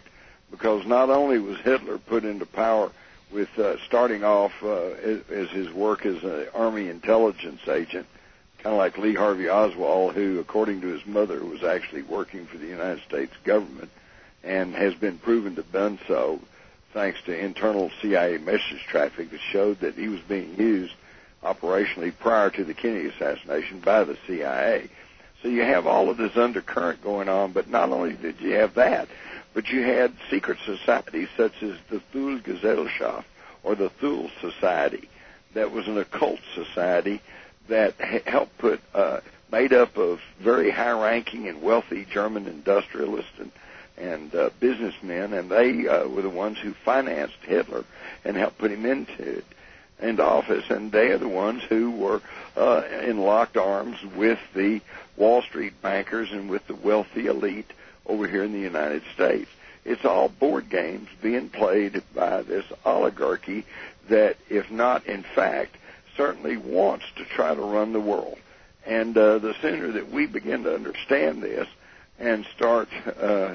B: because not only was Hitler put into power with uh, starting off uh, as, as his work as an Army intelligence agent, kind of like Lee Harvey Oswald, who, according to his mother, was actually working for the United States government and has been proven to have done so thanks to internal C I A message traffic that showed that he was being used operationally prior to the Kennedy assassination by the C I A. So you have all of this undercurrent going on, but not only did you have that, but you had secret societies such as the Thule Gesellschaft or the Thule Society. That was an occult society that helped put, uh, made up of very high-ranking and wealthy German industrialists and, and uh, businessmen, and they uh, were the ones who financed Hitler and helped put him into it. into office, and they are the ones who were uh, in locked arms with the Wall Street bankers and with the wealthy elite over here in the United States. It's all board games being played by this oligarchy that, if not in fact, certainly wants to try to run the world. And uh, the sooner that we begin to understand this and start uh,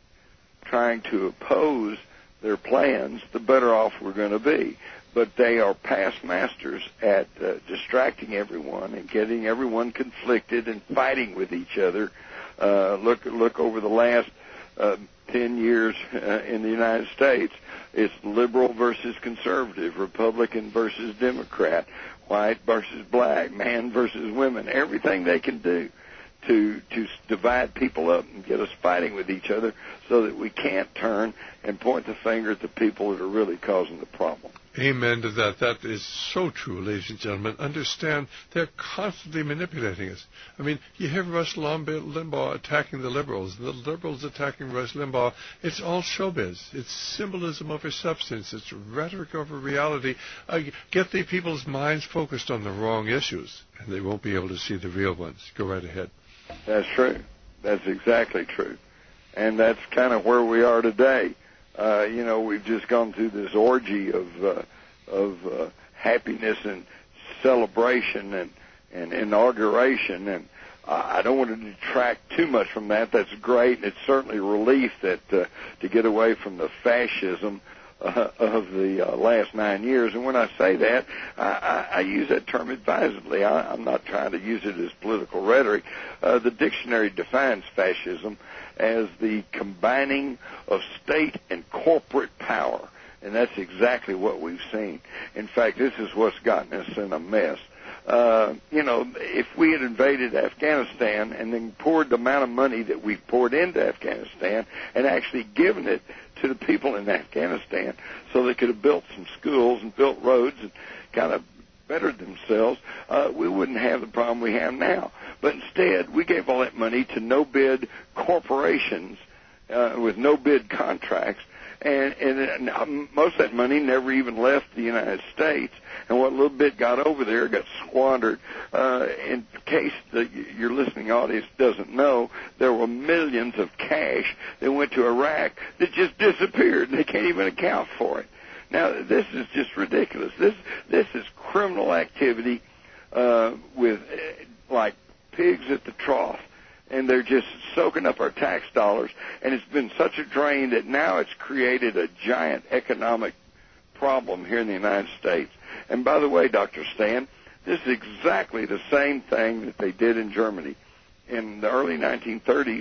B: trying to oppose their plans, the better off we're going to be. But they are past masters at uh, distracting everyone and getting everyone conflicted and fighting with each other. Uh, look, look over the last uh, ten years uh, in the United States. It's liberal versus conservative, Republican versus Democrat, white versus black, man versus women. Everything they can do to to divide people up and get us fighting with each other so that we can't turn and point the finger at the people that are really causing the problem.
A: Amen to that. That is so true, ladies and gentlemen. Understand, they're constantly manipulating us. I mean, you hear Rush Limbaugh attacking the liberals, the liberals attacking Rush Limbaugh. It's all showbiz. It's symbolism over substance. It's rhetoric over reality. Uh, get the people's minds focused on the wrong issues, and they won't be able to see the real ones. Go right ahead.
B: That's true. That's exactly true. And that's kind of where we are today. Uh, you know, we've just gone through this orgy of uh, of uh, happiness and celebration and, and inauguration, and uh, I don't want to detract too much from that. That's great, and it's certainly a relief that uh, to get away from the fascism uh, of the uh, last nine years. And when I say that, I, I, I use that term advisedly. I, I'm not trying to use it as political rhetoric. Uh, the dictionary defines fascism as the combining of state and corporate power. And that's exactly what we've seen. In fact, this is what's gotten us in a mess. Uh, you know, if we had invaded Afghanistan and then poured the amount of money that we've poured into Afghanistan and actually given it to the people in Afghanistan so they could have built some schools and built roads and kind of bettered themselves, uh, we wouldn't have the problem we have now. But instead, we gave all that money to no-bid corporations uh, with no-bid contracts, and, and, and most of that money never even left the United States. And what little bit got over there got squandered. Uh, in case the, your listening audience doesn't know, there were millions of cash that went to Iraq that just disappeared, and they can't even account for it. Now, this is just ridiculous. This this is criminal activity uh, with uh, like pigs at the trough, and they're just soaking up our tax dollars. And it's been such a drain that now it's created a giant economic problem here in the United States. And by the way, Doctor Stan, this is exactly the same thing that they did in Germany. In the early nineteen thirties,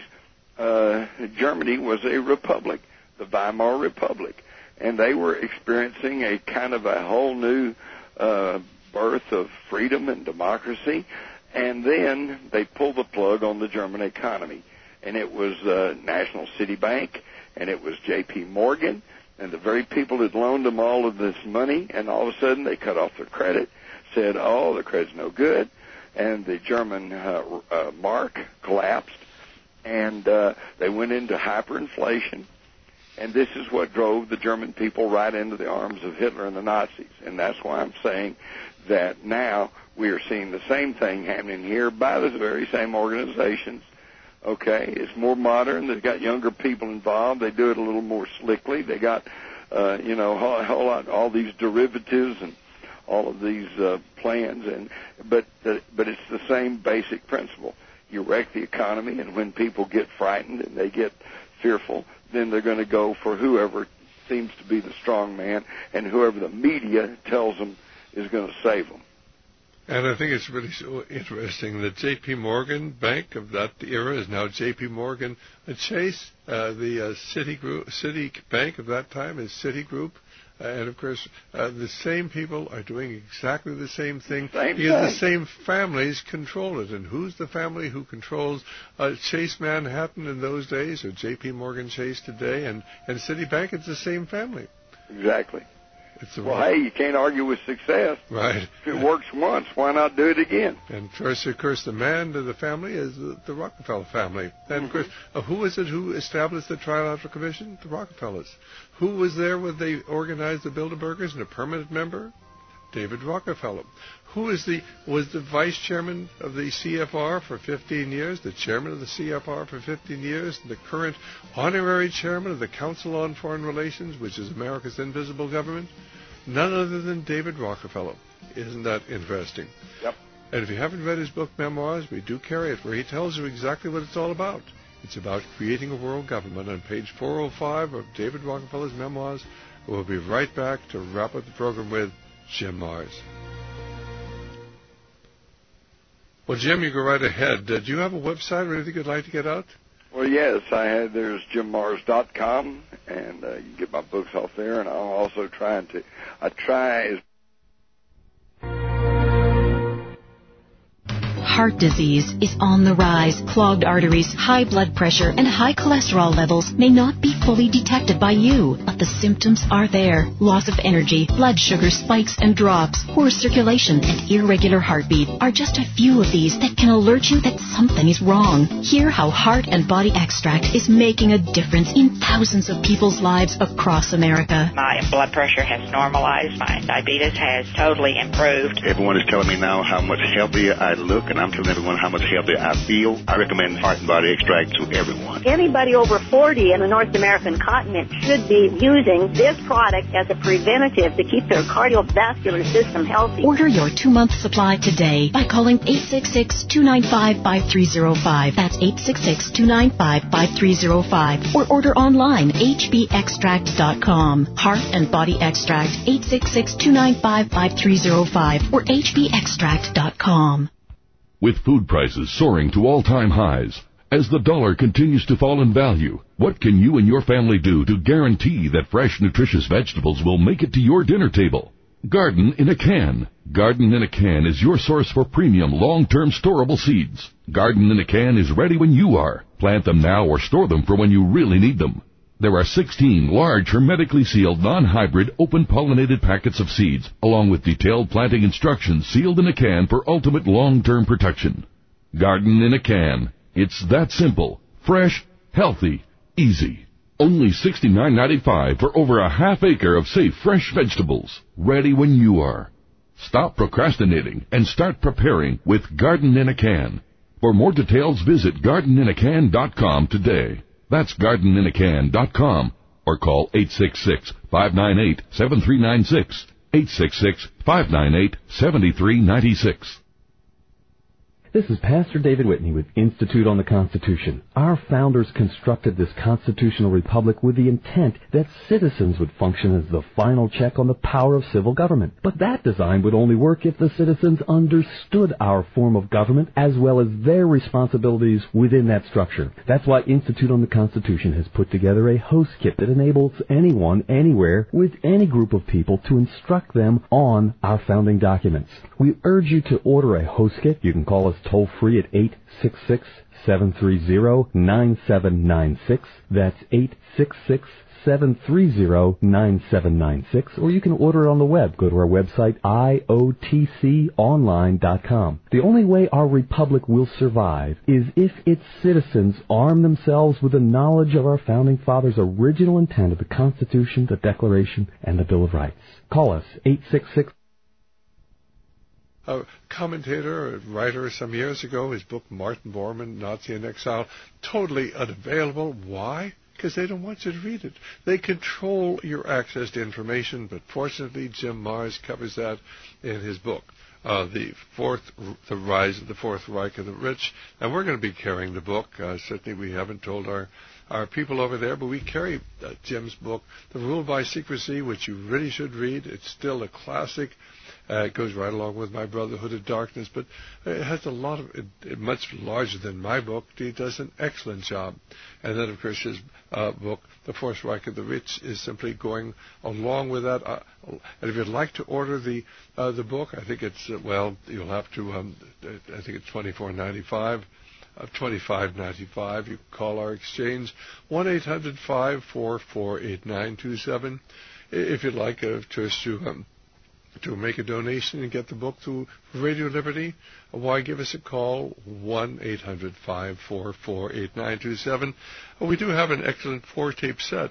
B: uh, Germany was a republic, the Weimar Republic. And they were experiencing a kind of a whole new uh, birth of freedom and democracy. And then they pulled the plug on the German economy. And it was uh, National City Bank, and it was J P Morgan, and the very people that loaned them all of this money, and all of a sudden they cut off their credit, said, oh, the credit's no good, and the German uh, uh, mark collapsed, and uh, they went into hyperinflation. And this is what drove the German people right into the arms of Hitler and the Nazis. And that's why I'm saying that now we are seeing the same thing happening here by the very same organizations. Okay, it's more modern. They've got younger people involved. They do it a little more slickly. They got, uh, you know, a whole, whole lot, all these derivatives and all of these uh, plans. And but the, but it's the same basic principle. You wreck the economy, and when people get frightened and they get fearful, then they're going to go for whoever seems to be the strong man and whoever the media tells them is going to save them.
A: And I think it's really so interesting that J P. Morgan Bank of that era is now J P. Morgan Chase. Uh, the uh, Citigroup, Citi Bank of that time is Citigroup. Uh, and, of course, uh, the same people are doing exactly the same thing
B: same
A: because
B: thing.
A: the same families control it. And who's the family who controls uh, Chase Manhattan in those days or J P. Morgan Chase today? And, and Citibank, it's the same family.
B: Exactly.
A: It's a
B: well,
A: right.
B: hey, you can't argue with success.
A: Right.
B: If it works once, why not do it again?
A: And, of course, of course the man to the family is the, the Rockefeller family. And,
B: mm-hmm.
A: of course, uh, who is it who established the Trilateral Commission? The Rockefellers. Who was there when they organized the Bilderbergers and a permanent member? David Rockefeller. Who is the was the vice chairman of the C F R for fifteen years, the chairman of the C F R for fifteen years, and the current honorary chairman of the Council on Foreign Relations, which is America's invisible government? None other than David Rockefeller. Isn't that interesting?
B: Yep.
A: And if you haven't read his book, Memoirs, we do carry it, where he tells you exactly what it's all about. It's about creating a world government. On page four oh five of David Rockefeller's Memoirs, we'll be right back to wrap up the program with Jim Marrs. Well, Jim, you go right ahead. Uh, do you have a website or anything you'd like to get out?
B: Well, yes, I have. There's jim marrs dot com, and uh, you can get my books off there. And I'm also trying to, I try as
F: Heart disease is on the rise. Clogged arteries, high blood pressure, and high cholesterol levels may not be fully detected by you, but the symptoms are there. Loss of energy, blood sugar spikes and drops, poor circulation, and irregular heartbeat are just a few of these that can alert you that something is wrong. Hear how Heart and Body Extract is making a difference in thousands of people's lives across America.
G: My blood pressure has normalized. My diabetes has totally improved.
H: Everyone is telling me now how much healthier I look, and I'm telling everyone how much healthier I feel. I recommend Heart and Body Extract to everyone.
I: Anybody over forty in the North American continent should be using this product as a preventative to keep their cardiovascular system healthy.
F: Order your two-month supply today by calling eight six six, two nine five, five three zero five. That's eight six six, two nine five, five three zero five. Or order online, h b extract dot com. Heart and Body Extract, eight six six, two nine five, five three zero five or h b extract dot com.
J: With food prices soaring to all-time highs, as the dollar continues to fall in value, what can you and your family do to guarantee that fresh, nutritious vegetables will make it to your dinner table? Garden in a Can. Garden in a Can is your source for premium, long-term storable seeds. Garden in a Can is ready when you are. Plant them now or store them for when you really need them. There are sixteen large, hermetically sealed, non-hybrid, open-pollinated packets of seeds, along with detailed planting instructions sealed in a can for ultimate long-term protection. Garden in a Can. It's that simple, fresh, healthy, easy. Only sixty-nine ninety-five for over a half acre of safe, fresh vegetables, ready when you are. Stop procrastinating and start preparing with Garden in a Can. For more details, visit garden in a can dot com today. That's garden in a can dot com or call eight six six, five nine eight, seven three nine six, eight six six, five nine eight, seven three nine six.
K: This is Pastor David Whitney with Institute on the Constitution. Our founders constructed this constitutional republic with the intent that citizens would function as the final check on the power of civil government. But that design would only work if the citizens understood our form of government as well as their responsibilities within that structure. That's why Institute on the Constitution has put together a host kit that enables anyone, anywhere, with any group of people to instruct them on our founding documents. We urge you to order a host kit. You can call us toll-free at eight six six, seven three zero, nine seven nine six. That's eight six six, seven three zero, nine seven nine six. Or you can order it on the web. Go to our website, I O T C online dot com. The only way our republic will survive is if its citizens arm themselves with the knowledge of our founding fathers' original intent of the Constitution, the Declaration, and the Bill of Rights. Call us, eight six six.
A: A commentator, a writer some years ago, his book Martin Bormann, Nazi in Exile, totally unavailable. Why? Because they don't want you to read it. They control your access to information, but fortunately Jim Marrs covers that in his book. uh, the fourth, the rise of the Fourth Reich of the Rich, and we're going to be carrying the book. Uh, certainly, we haven't told our our people over there, but we carry uh, Jim's book, The Rule by Secrecy, which you really should read. It's still a classic. Uh, it goes right along with my Brotherhood of Darkness, but it has a lot of, it, it, much larger than my book. He does an excellent job. And then, of course, his uh, book, The Fourth Reich of the Rich, is simply going along with that. Uh, and if you'd like to order the uh, the book, I think it's, uh, well, you'll have to, um, I think it's twenty-four ninety-five. Of twenty-five ninety-five. You can call our exchange one eight hundred five four four eight nine two seven. If you'd like uh, to to, um, to make a donation and get the book through Radio Liberty, why give us a call one eight hundred five four four eight nine two seven. We do have an excellent four tape set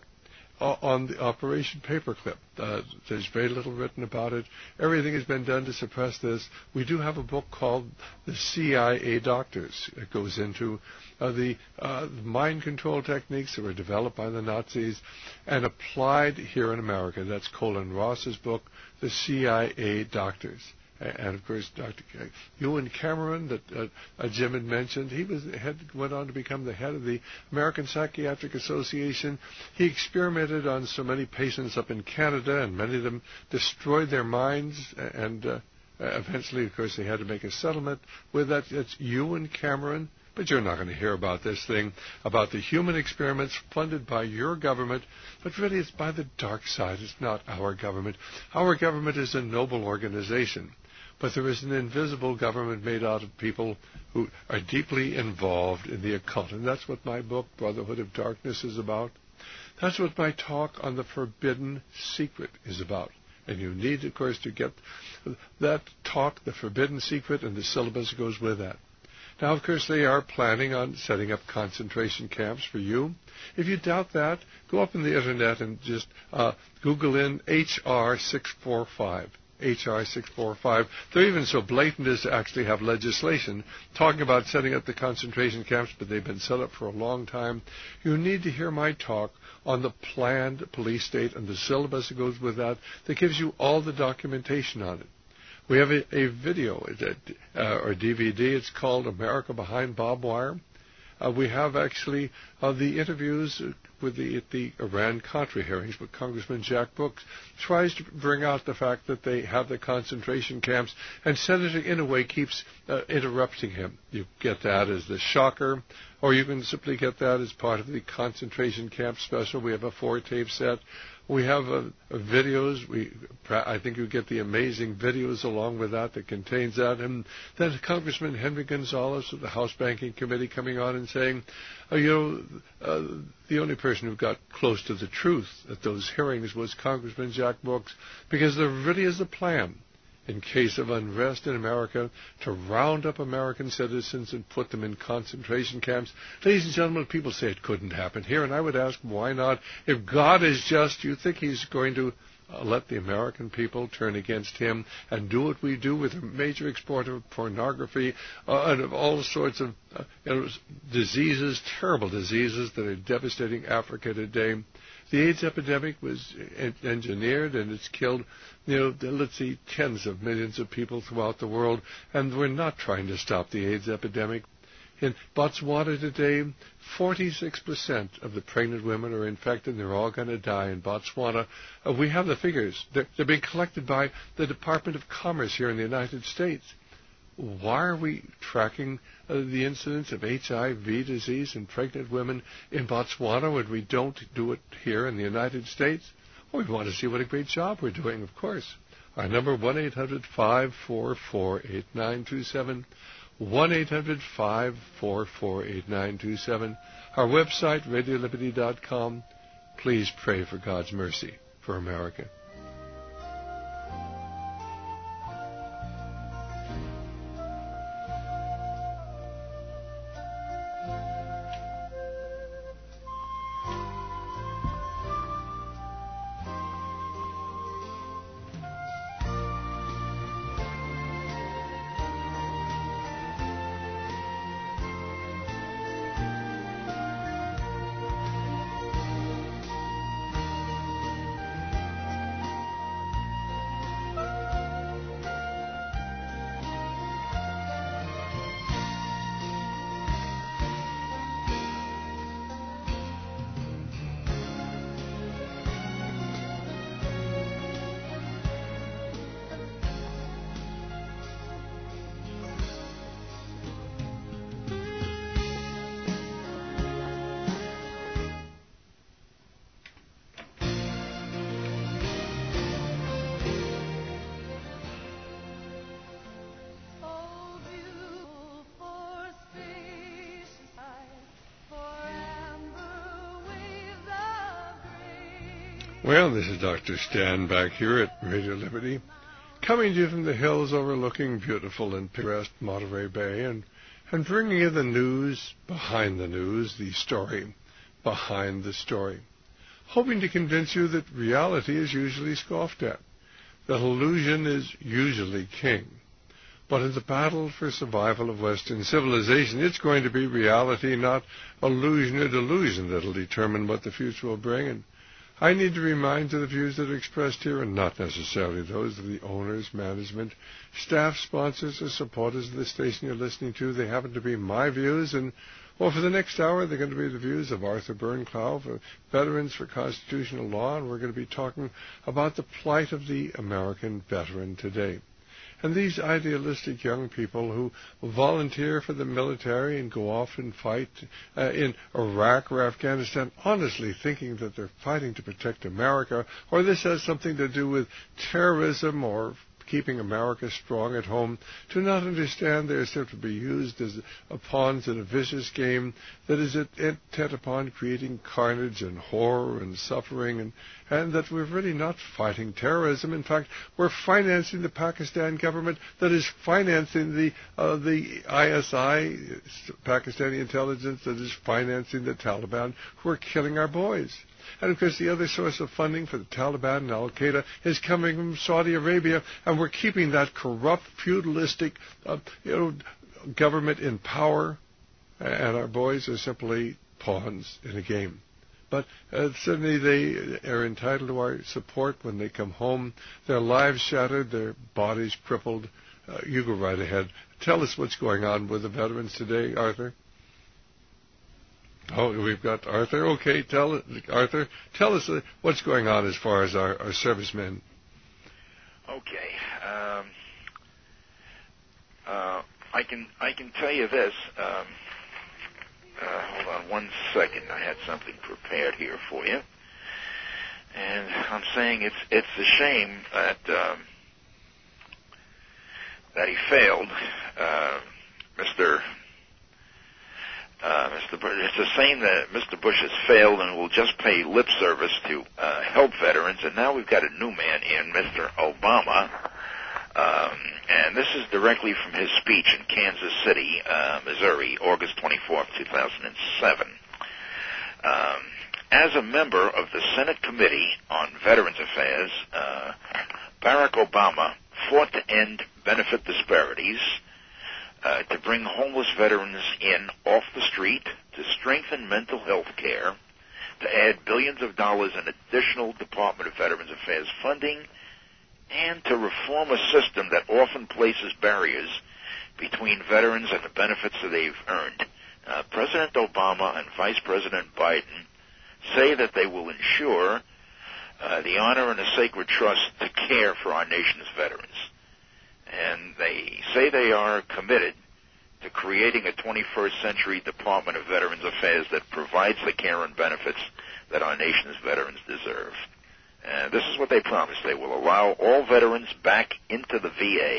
A: on the Operation Paperclip. Uh, there's very little written about it. Everything has been done to suppress this. We do have a book called The C I A Doctors. It goes into uh, the uh, mind control techniques that were developed by the Nazis and applied here in America. That's Colin Ross's book, The C I A Doctors. And, of course, Doctor Ewan Cameron, that uh, uh, Jim had mentioned, he was head, went on to become the head of the American Psychiatric Association. He experimented on so many patients up in Canada, and many of them destroyed their minds. And uh, eventually, of course, they had to make a settlement with that. It's Ewan Cameron. But you're not going to hear about this thing, about the human experiments funded by your government, but really it's by the dark side. It's not our government. Our government is a noble organization, but there is an invisible government made out of people who are deeply involved in the occult. And that's what my book, Brotherhood of Darkness, is about. That's what my talk on the Forbidden Secret is about. And you need, of course, to get that talk, The Forbidden Secret, and the syllabus goes with that. Now, of course, they are planning on setting up concentration camps for you. If you doubt that, go up on the Internet and just uh, Google in H R six forty-five. H R six forty-five. They're even so blatant as to actually have legislation talking about setting up the concentration camps, but they've been set up for a long time. You need to hear my talk on the planned police state and the syllabus that goes with that that gives you all the documentation on it. We have a, a video, uh, or D V D. It's called America Behind Barbed Wire. Uh, we have actually uh, the interviews with the, the Iran-Contra hearings, but Congressman Jack Brooks tries to bring out the fact that they have the concentration camps, and Senator Inouye keeps uh, interrupting him. You get that as the shocker, or you can simply get that as part of the concentration camp special. We have a four-tape set. We have uh, videos. We, I think you get the amazing videos along with that that contains that. And then Congressman Henry Gonzalez of the House Banking Committee coming on and saying, uh, you know, uh, the only person who got close to the truth at those hearings was Congressman Jack Brooks, because there really is a plan in case of unrest in America to round up American citizens and put them in concentration camps. Ladies and gentlemen, people say it couldn't happen here, and I would ask, why not? If God is just, do you think he's going to uh, let the American people turn against him and do what we do with a major export of pornography uh, and of all sorts of uh, you know, diseases, terrible diseases that are devastating Africa today? The AIDS epidemic was engineered, and it's killed, you know, let's see, tens of millions of people throughout the world, and we're not trying to stop the AIDS epidemic. In Botswana today, forty-six percent of the pregnant women are infected, and they're all going to die in Botswana. Uh, we have the figures. They're, they're being collected by the Department of Commerce here in the United States. Why are we tracking uh, the incidence of H I V disease in pregnant women in Botswana when we don't do it here in the United States? Well, we want to see what a great job we're doing, of course. Our number, one eight hundred five four four eight nine two seven, one eight hundred five four four eight nine two seven. Our website, radio liberty dot com. Please pray for God's mercy for America. Well, this is Doctor Stan back here at Radio Liberty, coming to you from the hills overlooking beautiful and picturesque Monterey Bay, and, and bringing you the news behind the news, the story behind the story, hoping to convince you that reality is usually scoffed at, that illusion is usually king. But in the battle for survival of Western civilization, it's going to be reality, not illusion or delusion, that will determine what the future will bring. And I need to remind you the views that are expressed here are not necessarily those of the owners, management, staff, sponsors, or supporters of the station you're listening to. They happen to be my views, and well, for the next hour, they're going to be the views of Arthur Bernclau, of Veterans for Constitutional Law, and we're going to be talking about the plight of the American veteran today. And these idealistic young people who volunteer for the military and go off and fight uh, in Iraq or Afghanistan, honestly thinking that they're fighting to protect America, or this has something to do with terrorism or keeping America strong at home, do not understand they are said to be used as pawns in a vicious game that is intent upon creating carnage and horror and suffering, and, and that we're really not fighting terrorism. In fact, we're financing the Pakistan government that is financing the uh, the I S I, Pakistani intelligence, that is financing the Taliban, who are killing our boys. And, of course, the other source of funding for the Taliban and al-Qaeda is coming from Saudi Arabia, and we're keeping that corrupt, feudalistic uh, you know, government in power, and our boys are simply pawns in a game. But uh, certainly they are entitled to our support when they come home, their lives shattered, their bodies crippled. Uh, you go right ahead. Tell us what's going on with the veterans today, Arthur. Oh, we've got Arthur. Okay, tell Arthur, tell us uh, what's going on as far as our, our servicemen.
L: Okay, um, uh, I can I can tell you this. Um, uh, hold on one second. I had something prepared here for you, and I'm saying it's it's a shame that um, that he failed, uh, Mister Uh, Mister Bush. It's a shame that Mister Bush has failed and will just pay lip service to uh, help veterans, and now we've got a new man in, Mister Obama, um, and this is directly from his speech in Kansas City, uh, Missouri, August twenty-fourth, two thousand seven. Um, as a member of the Senate Committee on Veterans Affairs, uh, Barack Obama fought to end benefit disparities, Uh, to bring homeless veterans in off the street, to strengthen mental health care, to add billions of dollars in additional Department of Veterans Affairs funding, and to reform a system that often places barriers between veterans and the benefits that they've earned. Uh, President Obama and Vice President Biden say that they will ensure uh, the honor and the sacred trust to care for our nation's veterans. And they say they are committed to creating a twenty-first century Department of Veterans Affairs that provides the care and benefits that our nation's veterans deserve. And this is what they promise. They will allow all veterans back into the V A.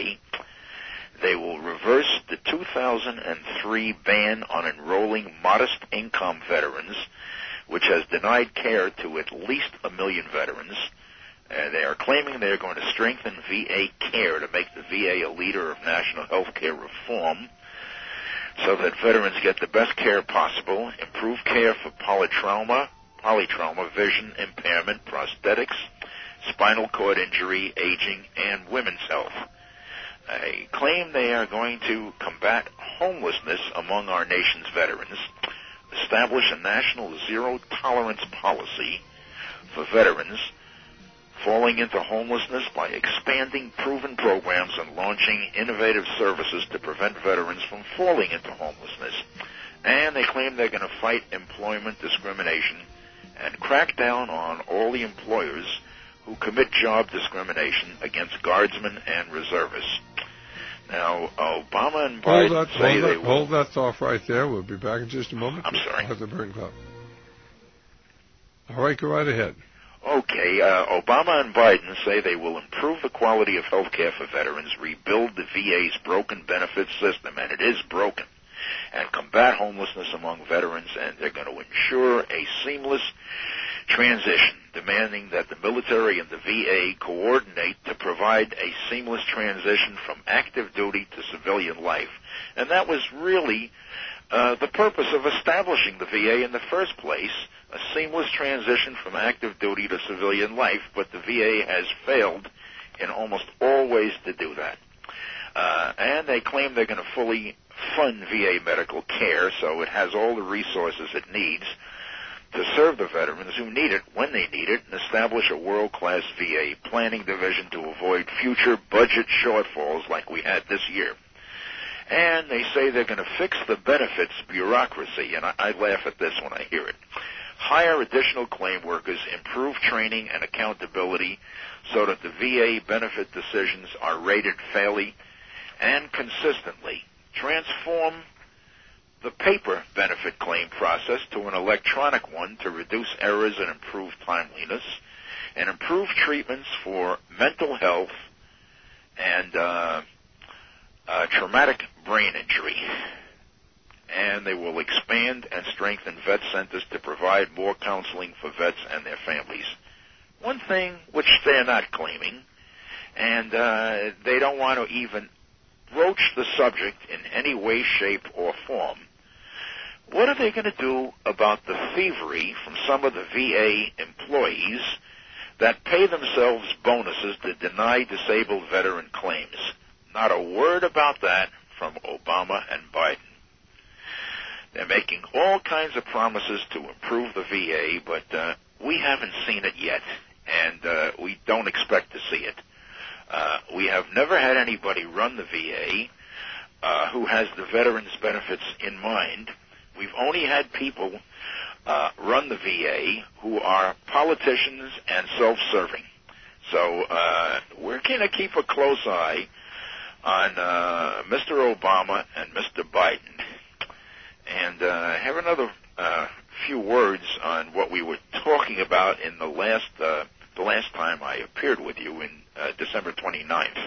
L: They will reverse the two thousand three ban on enrolling modest income veterans, which has denied care to at least a million veterans. Uh, they are claiming they are going to strengthen V A care to make the V A a leader of national health care reform so that veterans get the best care possible, improve care for polytrauma, polytrauma, vision impairment, prosthetics, spinal cord injury, aging, and women's health. They claim they are going to combat homelessness among our nation's veterans, establish a national zero-tolerance policy for veterans falling into homelessness by expanding proven programs and launching innovative services to prevent veterans from falling into homelessness. And they claim they're going to fight employment discrimination and crack down on all the employers who commit job discrimination against guardsmen and reservists. Now, Obama and Biden
A: hold that,
L: say
A: hold
L: they
A: that,
L: will...
A: Hold that thought right there. We'll be back in just a moment.
L: I'm sorry.
A: Arthur Bernclau. All right, go right ahead.
L: Okay, uh, Obama and Biden say they will improve the quality of health care for veterans, rebuild the V A's broken benefits system, and it is broken, and combat homelessness among veterans, and they're going to ensure a seamless transition. demanding that the military and the V A coordinate to provide a seamless transition from active duty to civilian life. And that was really uh, the purpose of establishing the V A in the first place, a seamless transition from active duty to civilian life, but the V A has failed in almost all ways to do that. Uh, and they claim they're going to fully fund V A medical care, so it has all the resources it needs to serve the veterans who need it when they need it, and establish a world-class V A planning division to avoid future budget shortfalls like we had this year. And they say they're going to fix the benefits bureaucracy, and I, I laugh at this when I hear it. Hire additional claim workers, improve training and accountability so that the V A benefit decisions are rated fairly and consistently. Transform the paper benefit claim process to an electronic one to reduce errors and improve timeliness, and improve treatments for mental health and uh, uh, traumatic brain injury. And they will expand and strengthen vet centers to provide more counseling for vets and their families. One thing which they're not claiming, and uh, they don't want to even broach the subject in any way, shape, or form. What are they going to do about the thievery from some of the V A employees that pay themselves bonuses to deny disabled veteran claims? Not a word about that from Obama and Biden. They're making all kinds of promises to improve the V A, but uh, we haven't seen it yet, and uh, we don't expect to see it. Uh, we have never had anybody run the V A uh, who has the veterans' benefits in mind. We've only had people uh, run the V A who are politicians and self-serving. So uh, we're going to keep a close eye on uh, Mister Obama and Mister Biden, and uh, have another uh, few words on what we were talking about in the last uh, the last time I appeared with you in uh, December twenty-ninth.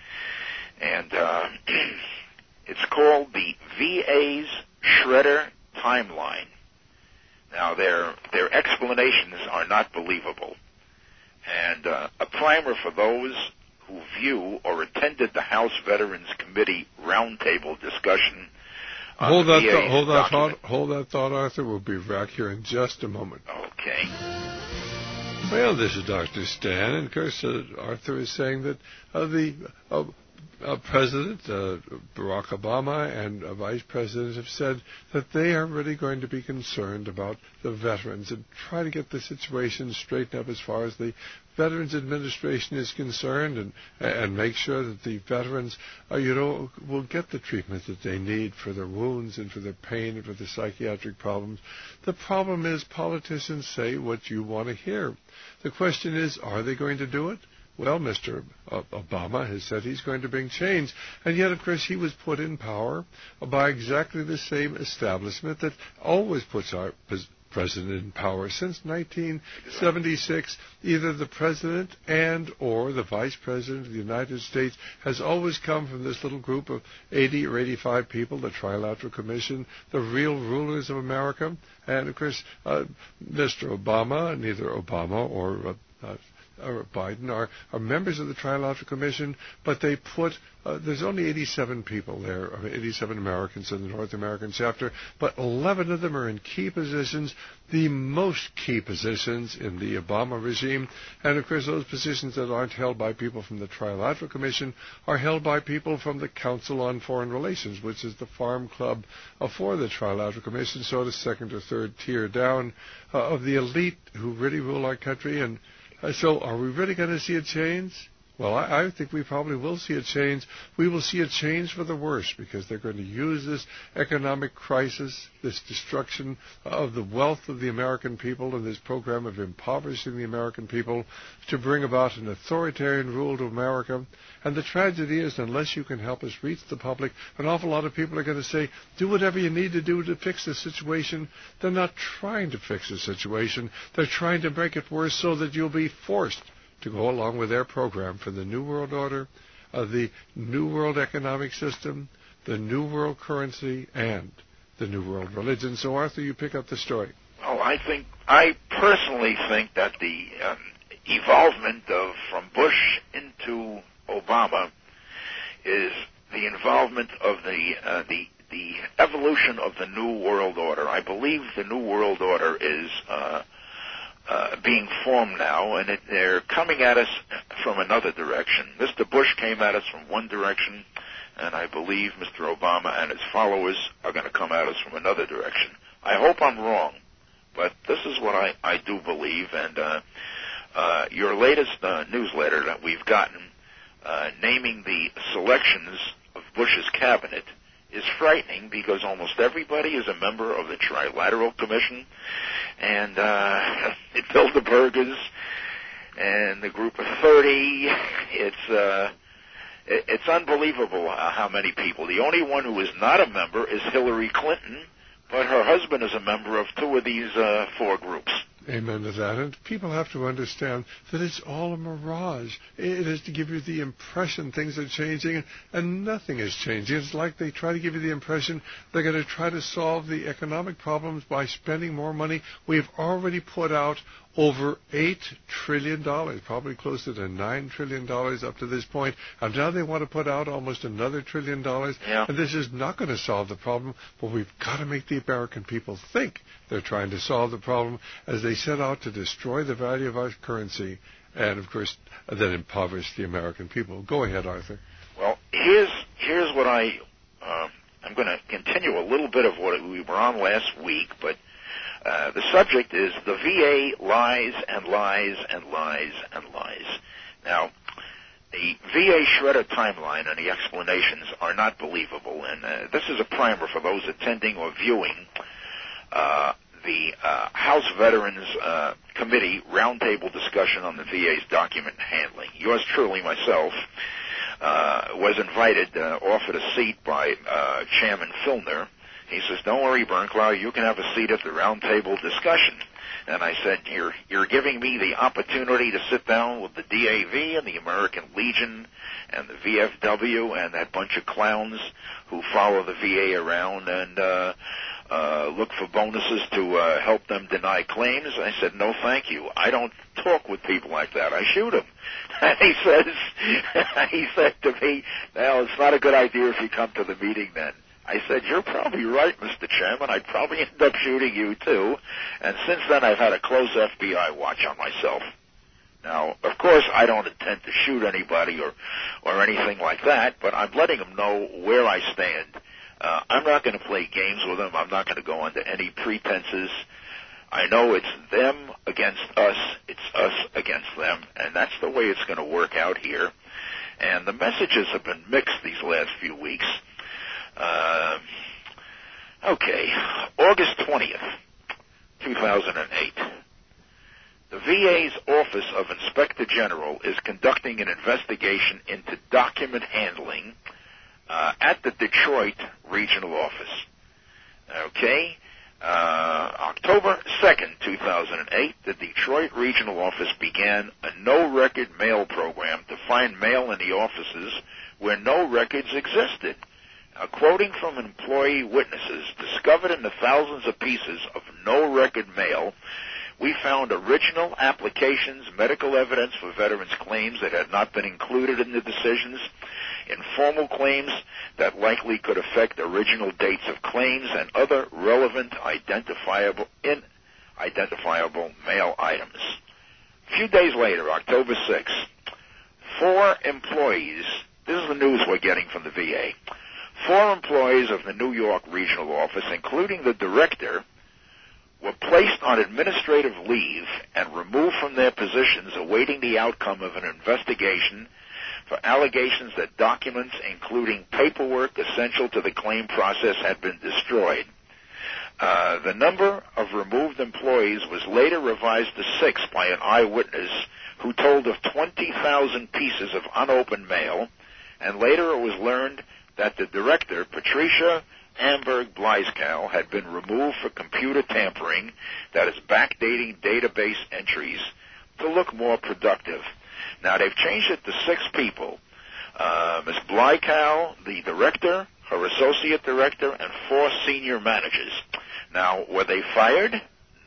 L: And uh, it's called the V A's Shredder Timeline. Now, their their explanations are not believable. And uh, a primer for those who view or attended the House Veterans Committee roundtable discussion.
A: Hold that, th- hold that thought, hold that thought, Arthur. We'll be back here in just a moment.
L: Okay.
A: Well, this is Doctor Stan, and of course, uh, Arthur is saying that uh, the uh, uh, President, uh, Barack Obama, and uh, Vice President have said that they are really going to be concerned about the veterans and try to get the situation straightened up as far as the Veterans Administration is concerned, and and make sure that the veterans, uh, you know, will get the treatment that they need for their wounds and for their pain and for their psychiatric problems. The problem is politicians say what you want to hear. The question is, are they going to do it? Well, Mister Obama has said he's going to bring change, and yet, of course, he was put in power by exactly the same establishment that always puts our president in power. Since nineteen seventy-six, either the president and or the vice president of the United States has always come from this little group of eighty or eighty-five people, the Trilateral Commission, the real rulers of America. And, of course, uh, Mister Obama, neither Obama or uh, uh, or Biden are, are members of the Trilateral Commission, but they put, uh, there's only eighty-seven people there, eighty-seven Americans in the North American chapter, but eleven of them are in key positions, the most key positions in the Obama regime. And, of course, those positions that aren't held by people from the Trilateral Commission are held by people from the Council on Foreign Relations, which is the farm club uh, for the Trilateral Commission, so the second or third tier down uh, of the elite who really rule our country. And Uh, so are we really going to see a change? Well, I, I think we probably will see a change. We will see a change for the worse, because they're going to use this economic crisis, this destruction of the wealth of the American people, and this program of impoverishing the American people to bring about an authoritarian rule to America. And the tragedy is, unless you can help us reach the public, an awful lot of people are going to say, do whatever you need to do to fix the situation. They're not trying to fix the situation. They're trying to make it worse so that you'll be forced to go along with their program for the New World Order, uh, the New World Economic System, the New World Currency, and the New World Religion. So, Arthur, you pick up the story.
L: Well, I think, I personally think that the um, evolvement of from Bush into Obama is the involvement of the uh, the the evolution of the New World Order. I believe the New World Order is uh, uh, being formed now, and it, they're coming at us from another direction. Mister Bush came at us from one direction, and I believe Mister Obama and his followers are going to come at us from another direction. I hope I'm wrong, but this is what I, I do believe, and uh, uh, your latest uh, newsletter that we've gotten uh, naming the selections of Bush's cabinet is frightening because almost everybody is a member of the Trilateral Commission, and uh, it Bilderbergers and the Group of thirty. It's uh, it, it's unbelievable uh, how many people. The only one who is not a member is Hillary Clinton, but her husband is a member of two of these uh, four groups.
A: Amen to that. And people have to understand that it's all a mirage. It is to give you the impression things are changing, and nothing is changing. It's like they try to give you the impression they're going to try to solve the economic problems by spending more money. We've already put out over eight trillion dollars, probably closer to nine trillion dollars up to this point. And now they want to put out almost another trillion dollars.
L: Yeah.
A: And this is not going to solve the problem, but we've got to make the American people think they're trying to solve the problem as they set out to destroy the value of our currency and, of course, then impoverish the American people. Go ahead, Arthur.
L: Well, here's here's what I, uh, I'm going to continue a little bit of what we were on last week, but Uh, the subject is the V A lies and lies and lies and lies. Now, the V A shredder timeline and the explanations are not believable, and uh, this is a primer for those attending or viewing uh, the uh, House Veterans uh, Committee roundtable discussion on the V A's document handling. Yours truly, myself, uh, was invited, uh, offered a seat by uh, Chairman Filner. He says, "Don't worry, Bernklau, you can have a seat at the roundtable discussion." And I said, you're, you're giving me the opportunity to sit down with the D A V and the American Legion and the V F W and that bunch of clowns who follow the V A around and uh, uh, look for bonuses to uh, help them deny claims. I said, no, thank you. I don't talk with people like that. I shoot them. And he says, he said to me, well, it's not a good idea if you come to the meeting then. I said, you're probably right, Mister Chairman. I'd probably end up shooting you, too. And since then, I've had a close F B I watch on myself. Now, of course, I don't intend to shoot anybody or, or anything like that, but I'm letting them know where I stand. Uh, I'm not going to play games with them. I'm not going to go under any pretenses. I know it's them against us. It's us against them, and that's the way it's going to work out here. And the messages have been mixed these last few weeks. Uh, okay, August twentieth, two thousand eight. The V A's Office of Inspector General is conducting an investigation into document handling uh, at the Detroit Regional Office. Okay, uh, October second, two thousand eight, the Detroit Regional Office began a no-record mail program to find mail in the offices where no records existed. Uh, quoting from employee witnesses, discovered in the thousands of pieces of no-record mail, we found original applications, medical evidence for veterans' claims that had not been included in the decisions, informal claims that likely could affect original dates of claims, and other relevant identifiable, identifiable mail items. A few days later, October sixth, four employees, this is the news we're getting from the V A, Four employees of the New York Regional Office, including the director, were placed on administrative leave and removed from their positions awaiting the outcome of an investigation for allegations that documents, including paperwork essential to the claim process, had been destroyed. Uh, the number of removed employees was later revised to six by an eyewitness who told of twenty thousand pieces of unopened mail, and later it was learned that the director, Patricia Amberg Bleiskow, had been removed for computer tampering that is backdating database entries to look more productive. Now, they've changed it to six people. Uh, Miz Bleiskow, the director, her associate director, and four senior managers. Now, were they fired?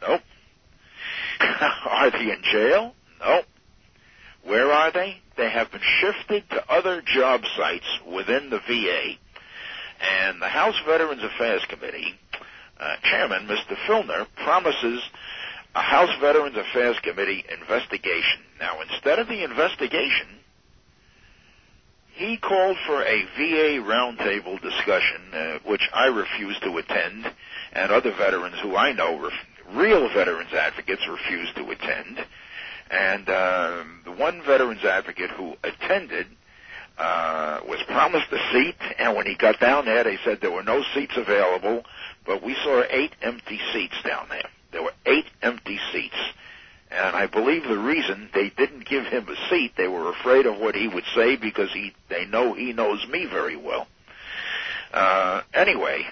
L: Nope. Are they in jail? Nope. Where are they? They have been shifted to other job sites within the V A. And the House Veterans Affairs Committee uh, chairman, Mister Filner, promises a House Veterans Affairs Committee investigation. Now, instead of the investigation, he called for a V A roundtable discussion, uh, which I refused to attend, and other veterans who I know, ref- real veterans advocates, refused to attend. And uh, the one veterans advocate who attended uh, was promised a seat, and when he got down there, they said there were no seats available, but we saw eight empty seats down there. There were eight empty seats. And I believe the reason they didn't give him a seat, they were afraid of what he would say because he they know he knows me very well. Uh, anyway,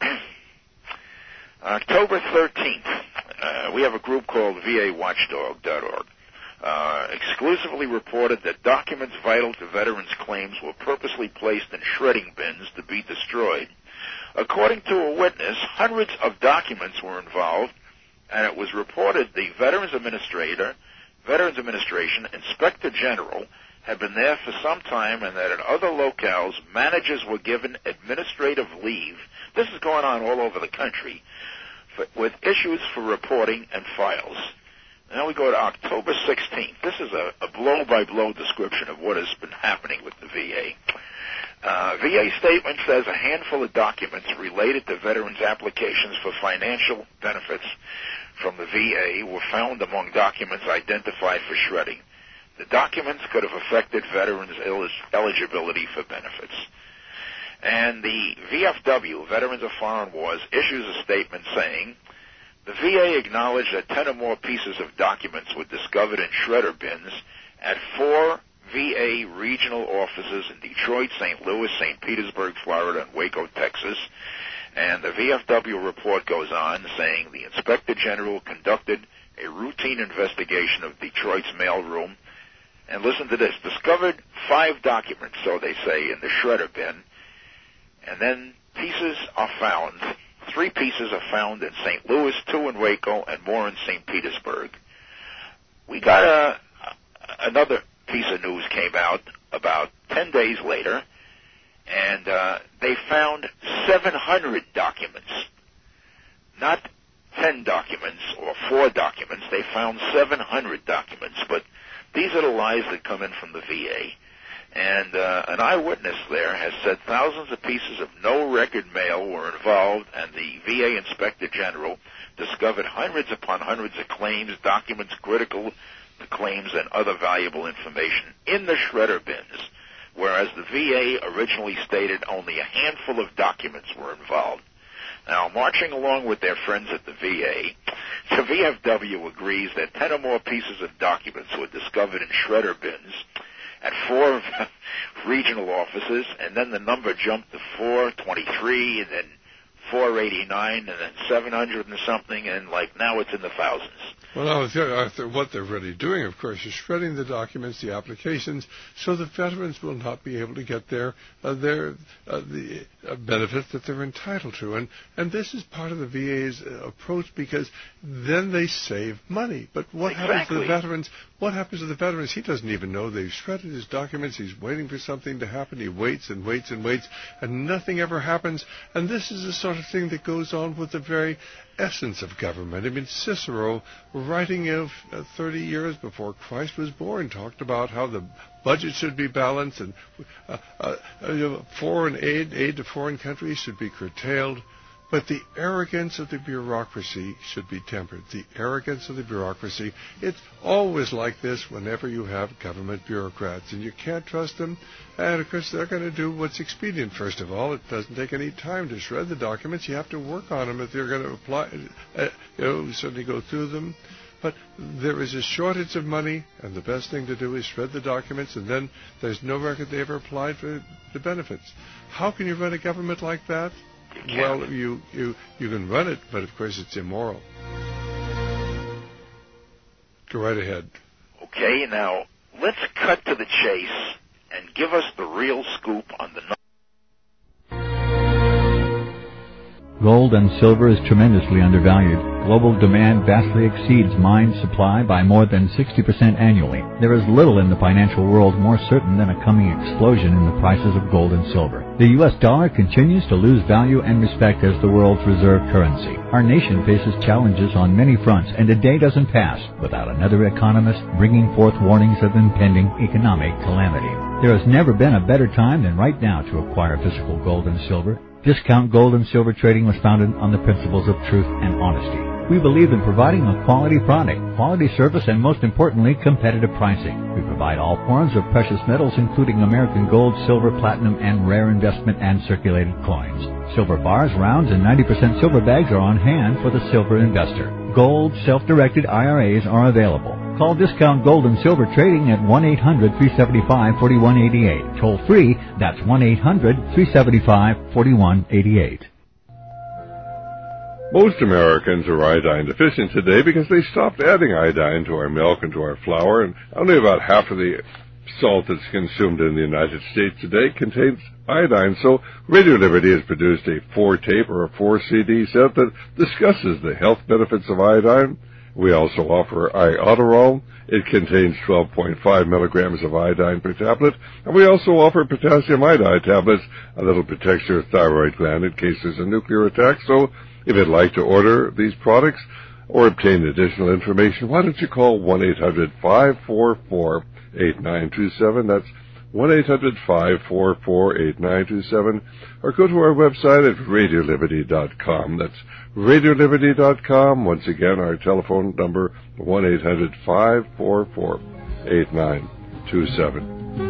L: October thirteenth, uh, we have a group called V A watchdog dot org. Uh, exclusively reported that documents vital to veterans' claims were purposely placed in shredding bins to be destroyed. According to a witness, hundreds of documents were involved, and it was reported the Veterans Administrator, Veterans Administration, Inspector General had been there for some time, and that at other locales, managers were given administrative leave. This is going on all over the country, for, with issues for reporting and files. Now we go to October sixteenth. This is a, a blow-by-blow description of what has been happening with the V A. Uh, V A statement says a handful of documents related to veterans' applications for financial benefits from the V A were found among documents identified for shredding. The documents could have affected veterans' eligibility for benefits. And the V F W, Veterans of Foreign Wars, issues a statement saying, the V A acknowledged that ten or more pieces of documents were discovered in shredder bins at four V A regional offices in Detroit, Saint Louis, Saint Petersburg, Florida, and Waco, Texas. And the V F W report goes on saying the Inspector General conducted a routine investigation of Detroit's mailroom, and listen to this, discovered five documents, so they say, in the shredder bin, and then pieces are found. Three pieces are found in Saint Louis, two in Waco, and more in Saint Petersburg. We got a, another piece of news came out about ten days later, and uh, they found seven hundred documents. Not ten documents or four documents. They found seven hundred documents, but these are the lies that come in from the V A. And uh, an eyewitness there has said thousands of pieces of no-record mail were involved, and the V A Inspector General discovered hundreds upon hundreds of claims, documents critical to claims, and other valuable information in the shredder bins, whereas the V A originally stated only a handful of documents were involved. Now, marching along with their friends at the V A, the V F W agrees that ten or more pieces of documents were discovered in shredder bins at four regional offices, and then the number jumped to four twenty-three, and then four eighty-nine, and then seven hundred and something, and like now it's in the thousands.
A: Well, now, what they're really doing, of course, is shredding the documents, the applications, so the veterans will not be able to get their uh, their uh, the uh, benefits that they're entitled to, and and this is part of the V A's uh, approach, because then they save money. But what
L: exactly.
A: happens to the veterans? What happens to the veterans? He doesn't even know they've shredded his documents. He's waiting for something to happen. He waits and waits and waits, and nothing ever happens. And this is the sort of thing that goes on with the very essence of government. I mean, Cicero, writing of uh, thirty years before Christ was born, talked about how the budget should be balanced, and uh, uh, you know, foreign aid, aid to foreign countries should be curtailed. But the arrogance of the bureaucracy should be tempered. The arrogance of the bureaucracy. It's always like this whenever you have government bureaucrats, and you can't trust them. And, of course, they're going to do what's expedient. First of all, it doesn't take any time to shred the documents. You have to work on them if they're going to apply, uh, you know, certainly go through them. But there is a shortage of money, and the best thing to do is shred the documents, and then there's no record they ever applied for the benefits. How can you run a government like that?
L: You
A: well, you, you, you can run it, but of course it's immoral. Go right ahead.
L: Okay, now let's cut to the chase and give us the real scoop on the
C: Gold and silver is tremendously undervalued. Global demand vastly exceeds mine supply by more than sixty percent annually. There is little in the financial world more certain than a coming explosion in the prices of gold and silver. The U S dollar continues to lose value and respect as the world's reserve currency. Our nation faces challenges on many fronts, and a day doesn't pass without another economist bringing forth warnings of impending economic calamity. There has never been a better time than right now to acquire physical gold and silver. Discount Gold and Silver Trading was founded on the principles of truth and honesty. We believe in providing a quality product, quality service, and most importantly, competitive pricing. We provide all forms of precious metals, including American gold, silver, platinum, and rare investment and circulated coins. Silver bars, rounds, and ninety percent silver bags are on hand for the silver investor. Gold, self-directed I R As are available. Call Discount Gold and Silver Trading at one eight hundred, three seven five, four one eight eight. Toll free, that's one eight hundred, three seven five, four one eight eight.
A: Most Americans are iodine deficient today because they stopped adding iodine to our milk and to our flour, and only about half of the salt that's consumed in the United States today contains iodine. So Radio Liberty has produced a four-tape or a four-C D set that discusses the health benefits of iodine. We also offer Iodoral. It contains twelve point five milligrams of iodine per tablet. And we also offer potassium iodide tablets, a little protects your thyroid gland in case there's a nuclear attack. So if you'd like to order these products or obtain additional information, why don't you call one eight hundred, five four four, eight nine two seven. That's one eight hundred, five four four, eight nine two seven. Or go to our website at radio liberty dot com. That's radio liberty dot com. Once again, our telephone number, one eight hundred, five four four, eight nine two seven.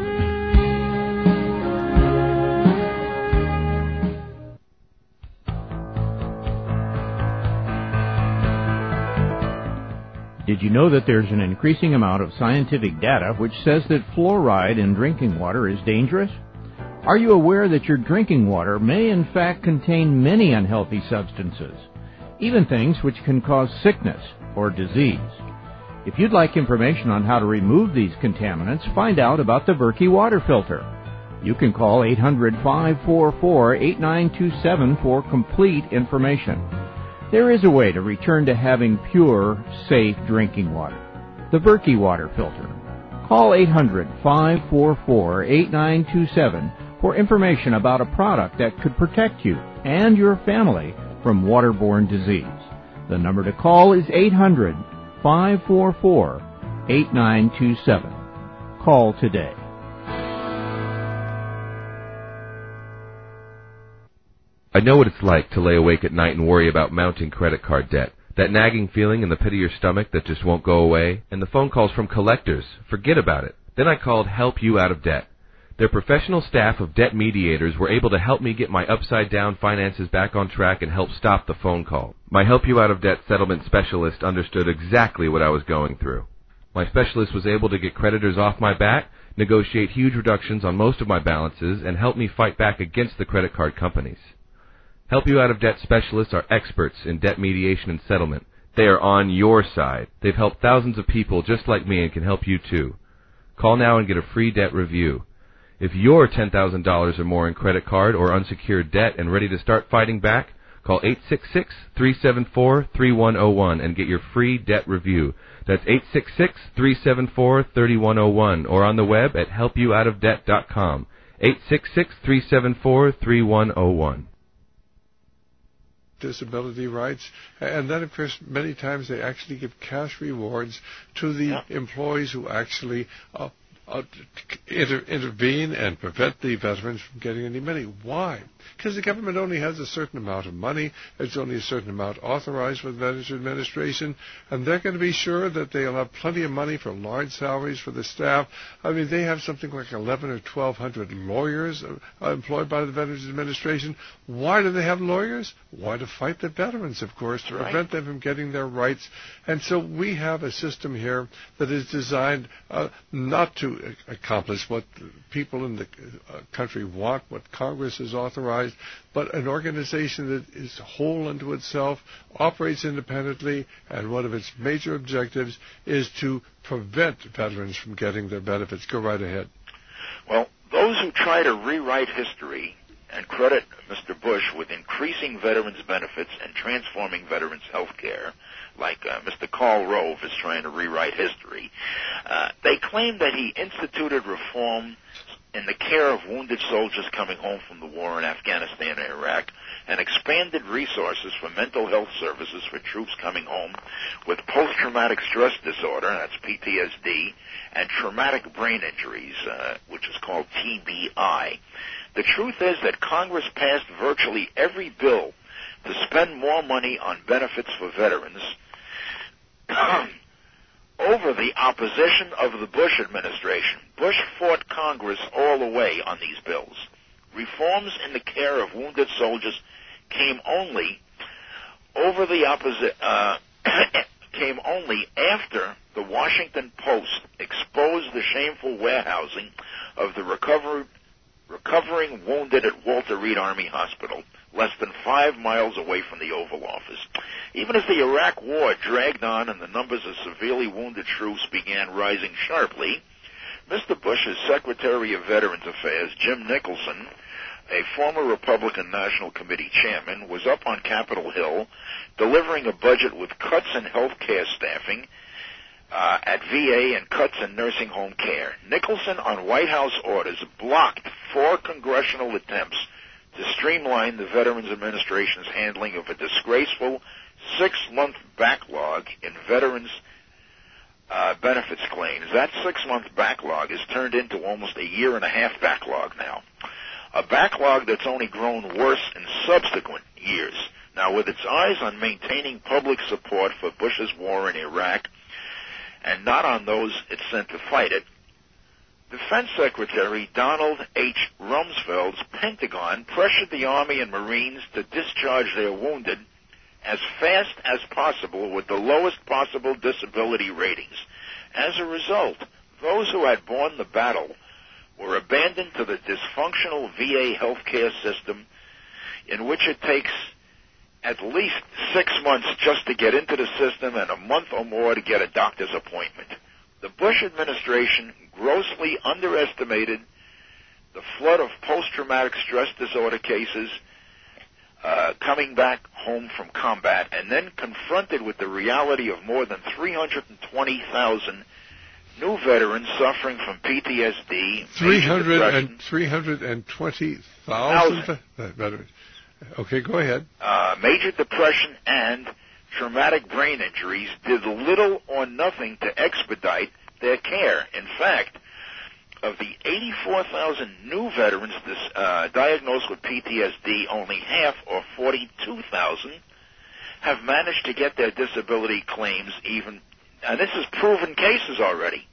D: Did you know that there's an increasing amount of scientific data which says that fluoride in drinking water is dangerous? Are you aware that your drinking water may in fact contain many unhealthy substances, even things which can cause sickness or disease? If you'd like information on how to remove these contaminants, find out about the Berkey water filter. You can call eight hundred, five four four, eight nine two seven for complete information. There is a way to return to having pure, safe drinking water. The Berkey water filter. Call eight hundred, five four four, eight nine two seven for information about a product that could protect you and your family from waterborne disease. The number to call is eight hundred, five four four, eight nine two seven. Call today.
E: I know what it's like to lay awake at night and worry about mounting credit card debt. That nagging feeling in the pit of your stomach that just won't go away. And the phone calls from collectors. Forget about it. Then I called Help You Out of Debt. Their professional staff of debt mediators were able to help me get my upside-down finances back on track and help stop the phone call. My Help You Out of Debt settlement specialist understood exactly what I was going through. My specialist was able to get creditors off my back, negotiate huge reductions on most of my balances, and help me fight back against the credit card companies. Help You Out of Debt specialists are experts in debt mediation and settlement. They are on your side. They've helped thousands of people just like me and can help you too. Call now and get a free debt review. If you're ten thousand dollars or more in credit card or unsecured debt and ready to start fighting back, call eight six six, three seven four, three one zero one and get your free debt review. That's eight six six, three seven four, three one zero one or on the web at help you out of debt dot com. eight six six, three seven four, three one zero one.
A: Disability rights, and then of course many times they actually give cash rewards to the yeah. employees who actually uh, uh, inter- intervene and prevent the veterans from getting any money. Why? Because the government only has a certain amount of money. There's only a certain amount authorized for the Veterans Administration, and they're going to be sure that they'll have plenty of money for large salaries for the staff. I mean, they have something like eleven or twelve hundred lawyers uh, employed by the Veterans Administration. Why do they have lawyers? Why? To fight the veterans, of course, to right. prevent them from getting their rights. And so we have a system here that is designed uh, not to accomplish what people in the uh, country want, what Congress has authorized, but an organization that is whole unto itself, operates independently, and one of its major objectives is to prevent veterans from getting their benefits. Go right ahead.
L: Well, those who try to rewrite history and credit Mister Bush with increasing veterans' benefits and transforming veterans' health care, like uh, Mister Karl Rove is trying to rewrite history. Uh, they claim that he instituted reform in the care of wounded soldiers coming home from the war in Afghanistan and Iraq, and expanded resources for mental health services for troops coming home with post-traumatic stress disorder, that's P T S D, and traumatic brain injuries, uh, which is called T B I. The truth is that Congress passed virtually every bill to spend more money on benefits for veterans over the opposition of the Bush administration. Bush fought Congress all the way on these bills. Reforms in the care of wounded soldiers came only over the opposite, uh, came only after the Washington Post exposed the shameful warehousing of the recovered, recovering wounded at Walter Reed Army Hospital, less than five miles away from the Oval Office. Even as the Iraq War dragged on and the numbers of severely wounded troops began rising sharply, Mister Bush's Secretary of Veterans Affairs, Jim Nicholson, a former Republican National Committee chairman, was up on Capitol Hill delivering a budget with cuts in health care staffing uh, at V A and cuts in nursing home care. Nicholson, on White House orders, blocked four congressional attempts to streamline the Veterans Administration's handling of a disgraceful six-month backlog in veterans' uh, benefits claims. That six-month backlog has turned into almost a year-and-a-half backlog now. A backlog that's only grown worse in subsequent years. Now, with its eyes on maintaining public support for Bush's war in Iraq and not on those it sent to fight it, Defense Secretary Donald H. Rumsfeld's Pentagon pressured the Army and Marines to discharge their wounded as fast as possible with the lowest possible disability ratings. As a result, those who had borne the battle were abandoned to the dysfunctional V A healthcare system, in which it takes at least six months just to get into the system and a month or more to get a doctor's appointment. The Bush administration grossly underestimated the flood of post-traumatic stress disorder cases uh, coming back home from combat, and then confronted with the reality of more than three hundred twenty thousand new veterans suffering from P T S D,
A: three hundred three hundred twenty thousand veterans. Okay, go ahead.
L: Uh, major depression and traumatic brain injuries did little or nothing to expedite their care. In fact, of the eighty-four thousand new veterans this, uh, diagnosed with P T S D, only half, or forty-two thousand, have managed to get their disability claims even, and this is proven cases already,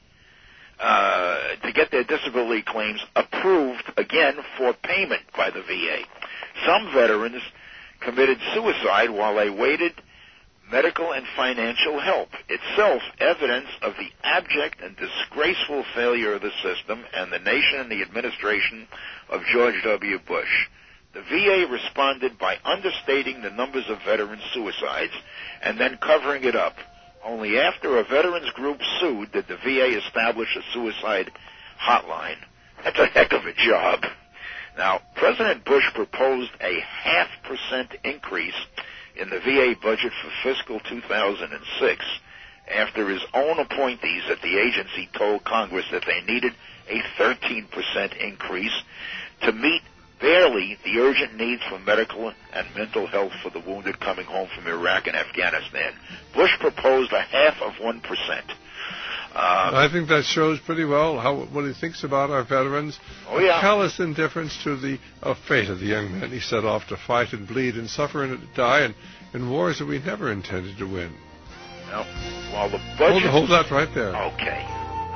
L: uh, to get their disability claims approved again for payment by the V A. Some veterans committed suicide while they waited medical and financial help, itself evidence of the abject and disgraceful failure of the system and the nation and the administration of George W. Bush. The V A responded by understating the numbers of veteran suicides and then covering it up. Only after a veterans group sued did the V A establish a suicide hotline. That's a heck of a job. Now, President Bush proposed a half percent increase in the V A budget for fiscal two thousand six after his own appointees at the agency told Congress that they needed a thirteen percent increase to meet barely the urgent needs for medical and mental health for the wounded coming home from Iraq and Afghanistan. Bush proposed a half of one percent. Uh,
A: I think that shows pretty well how what he thinks about our veterans.
L: Oh, yeah.
A: A callous indifference to the uh, fate of the young men he set off to fight and bleed and suffer and die in, in wars that we never intended to win.
L: Now, while the budget...
A: Hold, hold that right there.
L: Okay.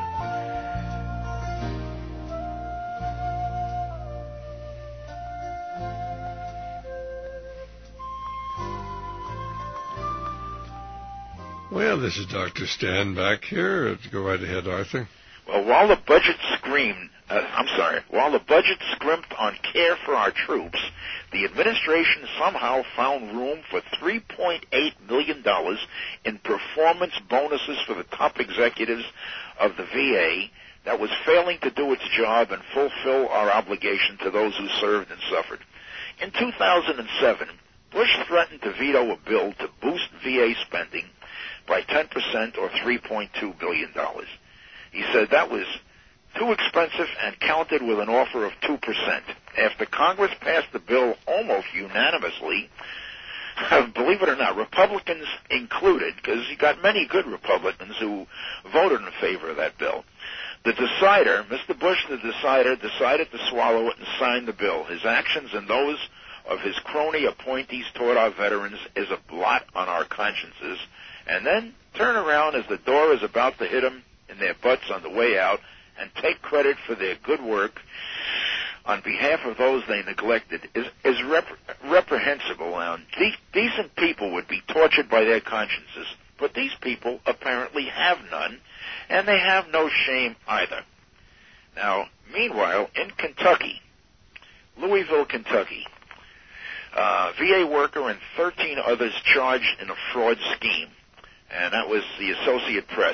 A: Well, this is Doctor Stan back here. Go right ahead, Arthur.
L: Well, while the budget screamed, uh, I'm sorry, while the budget scrimped on care for our troops, the administration somehow found room for three point eight million dollars in performance bonuses for the top executives of the V A that was failing to do its job and fulfill our obligation to those who served and suffered. In two thousand seven, Bush threatened to veto a bill to boost V A spending by ten percent or three point two billion dollars. He said that was too expensive and countered with an offer of two percent. After Congress passed the bill almost unanimously, believe it or not, Republicans included, because you got many good Republicans who voted in favor of that bill. The decider, Mister Bush, the decider, decided to swallow it and sign the bill. His actions and those of his crony appointees toward our veterans is a blot on our consciences, and then turn around as the door is about to hit them in their butts on the way out and take credit for their good work on behalf of those they neglected is, is rep- reprehensible. Now, de- decent people would be tortured by their consciences, but these people apparently have none, and they have no shame either. Now, meanwhile, in Kentucky, Louisville, Kentucky, uh, V A worker and thirteen others charged in a fraud scheme, and that was the Associated Press.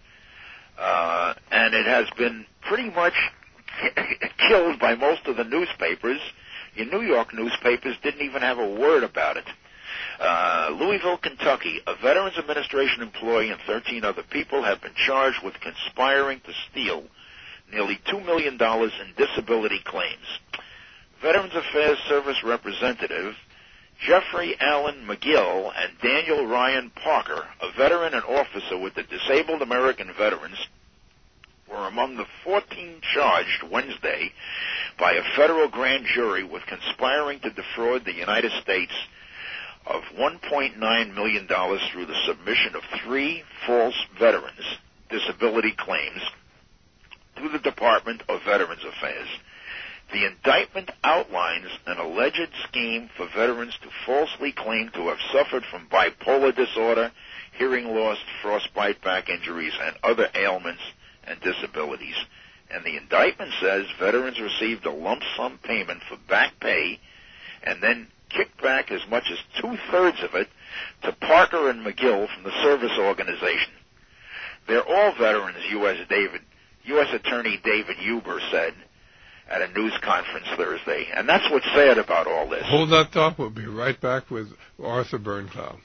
L: Uh, and it has been pretty much killed by most of the newspapers. Your New York newspapers didn't even have a word about it. Uh, Louisville, Kentucky, a Veterans Administration employee and thirteen other people have been charged with conspiring to steal nearly two million dollars in disability claims. Veterans Affairs Service Representative Jeffrey Allen McGill and Daniel Ryan Parker, a veteran and officer with the Disabled American Veterans, were among the fourteen charged Wednesday by a federal grand jury with conspiring to defraud the United States of one point nine million dollars through the submission of three false veterans' disability claims to the Department of Veterans Affairs. The indictment outlines an alleged scheme for veterans to falsely claim to have suffered from bipolar disorder, hearing loss, frostbite, back injuries, and other ailments and disabilities. And the indictment says veterans received a lump sum payment for back pay and then kicked back as much as two-thirds of it to Parker and McGill from the service organization. They're all veterans, U S David, U S Attorney David Huber said at a news conference Thursday. And that's what's sad about all this.
A: Hold that thought. We'll be right back with Arthur Bernklau.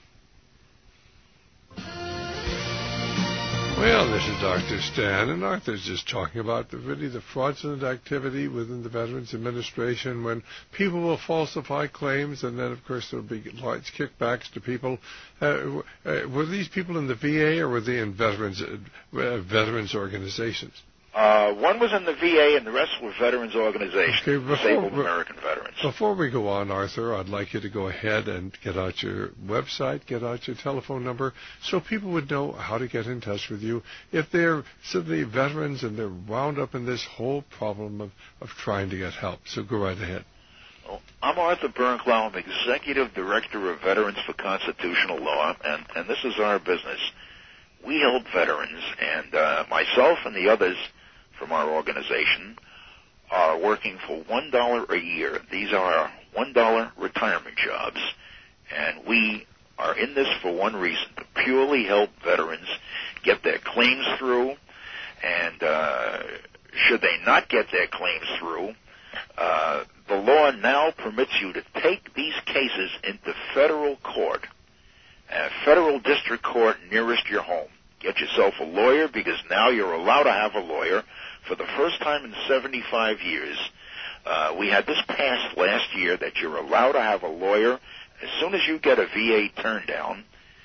A: Well, this is Doctor Stan, and Arthur's just talking about the, really the fraudulent activity within the Veterans Administration when people will falsify claims, and then, of course, there will be large kickbacks to people. Uh, uh, were these people in the V A or were they in veterans uh, veterans organizations?
L: Uh, one was in the V A, and the rest were veterans organizations,
A: okay, before,
L: Disabled American Veterans.
A: Before we go on, Arthur, I'd like you to go ahead and get out your website, get out your telephone number, so people would know how to get in touch with you if they're suddenly veterans and they're wound up in this whole problem of, of trying to get help. So go right ahead.
L: Well, I'm Arthur Bernklau. I'm Executive Director of Veterans for Constitutional Law, and, and this is our business. We help veterans, and uh, myself and the others from our organization are working for one dollar a year. These are our one dollar retirement jobs, and we are in this for one reason, to purely help veterans get their claims through, and uh, should they not get their claims through, uh, the law now permits you to take these cases into federal court, a federal district court nearest your home. Get yourself a lawyer, because now you're allowed to have a lawyer. For the first time in seventy-five years, uh, we had this passed last year that you're allowed to have a lawyer as soon as you get a V A turn down.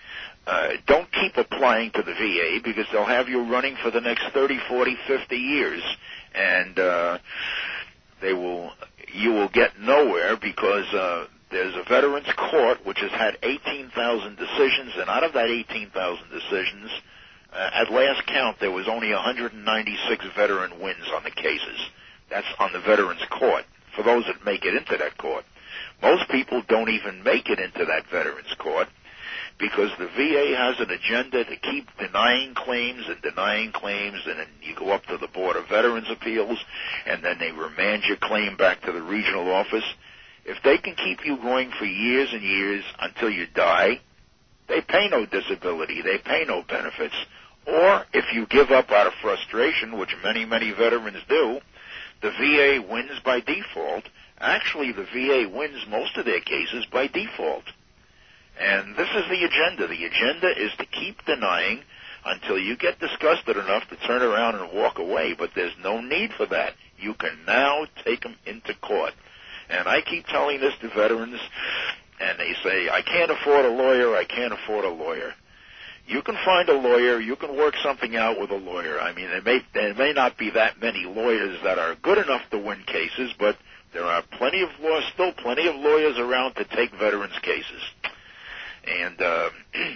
L: Uh, don't keep applying to the V A, because they'll have you running for the next thirty, forty, fifty years, and uh, they will, you will get nowhere, because uh, there's a veterans court which has had eighteen thousand decisions, and out of that eighteen thousand decisions, Uh, at last count, there was only one hundred ninety-six veteran wins on the cases. That's on the Veterans Court, for those that make it into that court. Most people don't even make it into that Veterans Court because the V A has an agenda to keep denying claims and denying claims, and then you go up to the Board of Veterans Appeals, and then they remand your claim back to the regional office. If they can keep you going for years and years until you die, they pay no disability, they pay no benefits. Or if you give up out of frustration, which many, many veterans do, the V A wins by default. Actually, the V A wins most of their cases by default. And this is the agenda. The agenda is to keep denying until you get disgusted enough to turn around and walk away. But there's no need for that. You can now take them into court. And I keep telling this to veterans, and they say, I can't afford a lawyer, I can't afford a lawyer. You can find a lawyer, you can work something out with a lawyer. I mean, there may, there may not be that many lawyers that are good enough to win cases, but there are plenty of law, still plenty of lawyers around to take veterans' cases. And uh,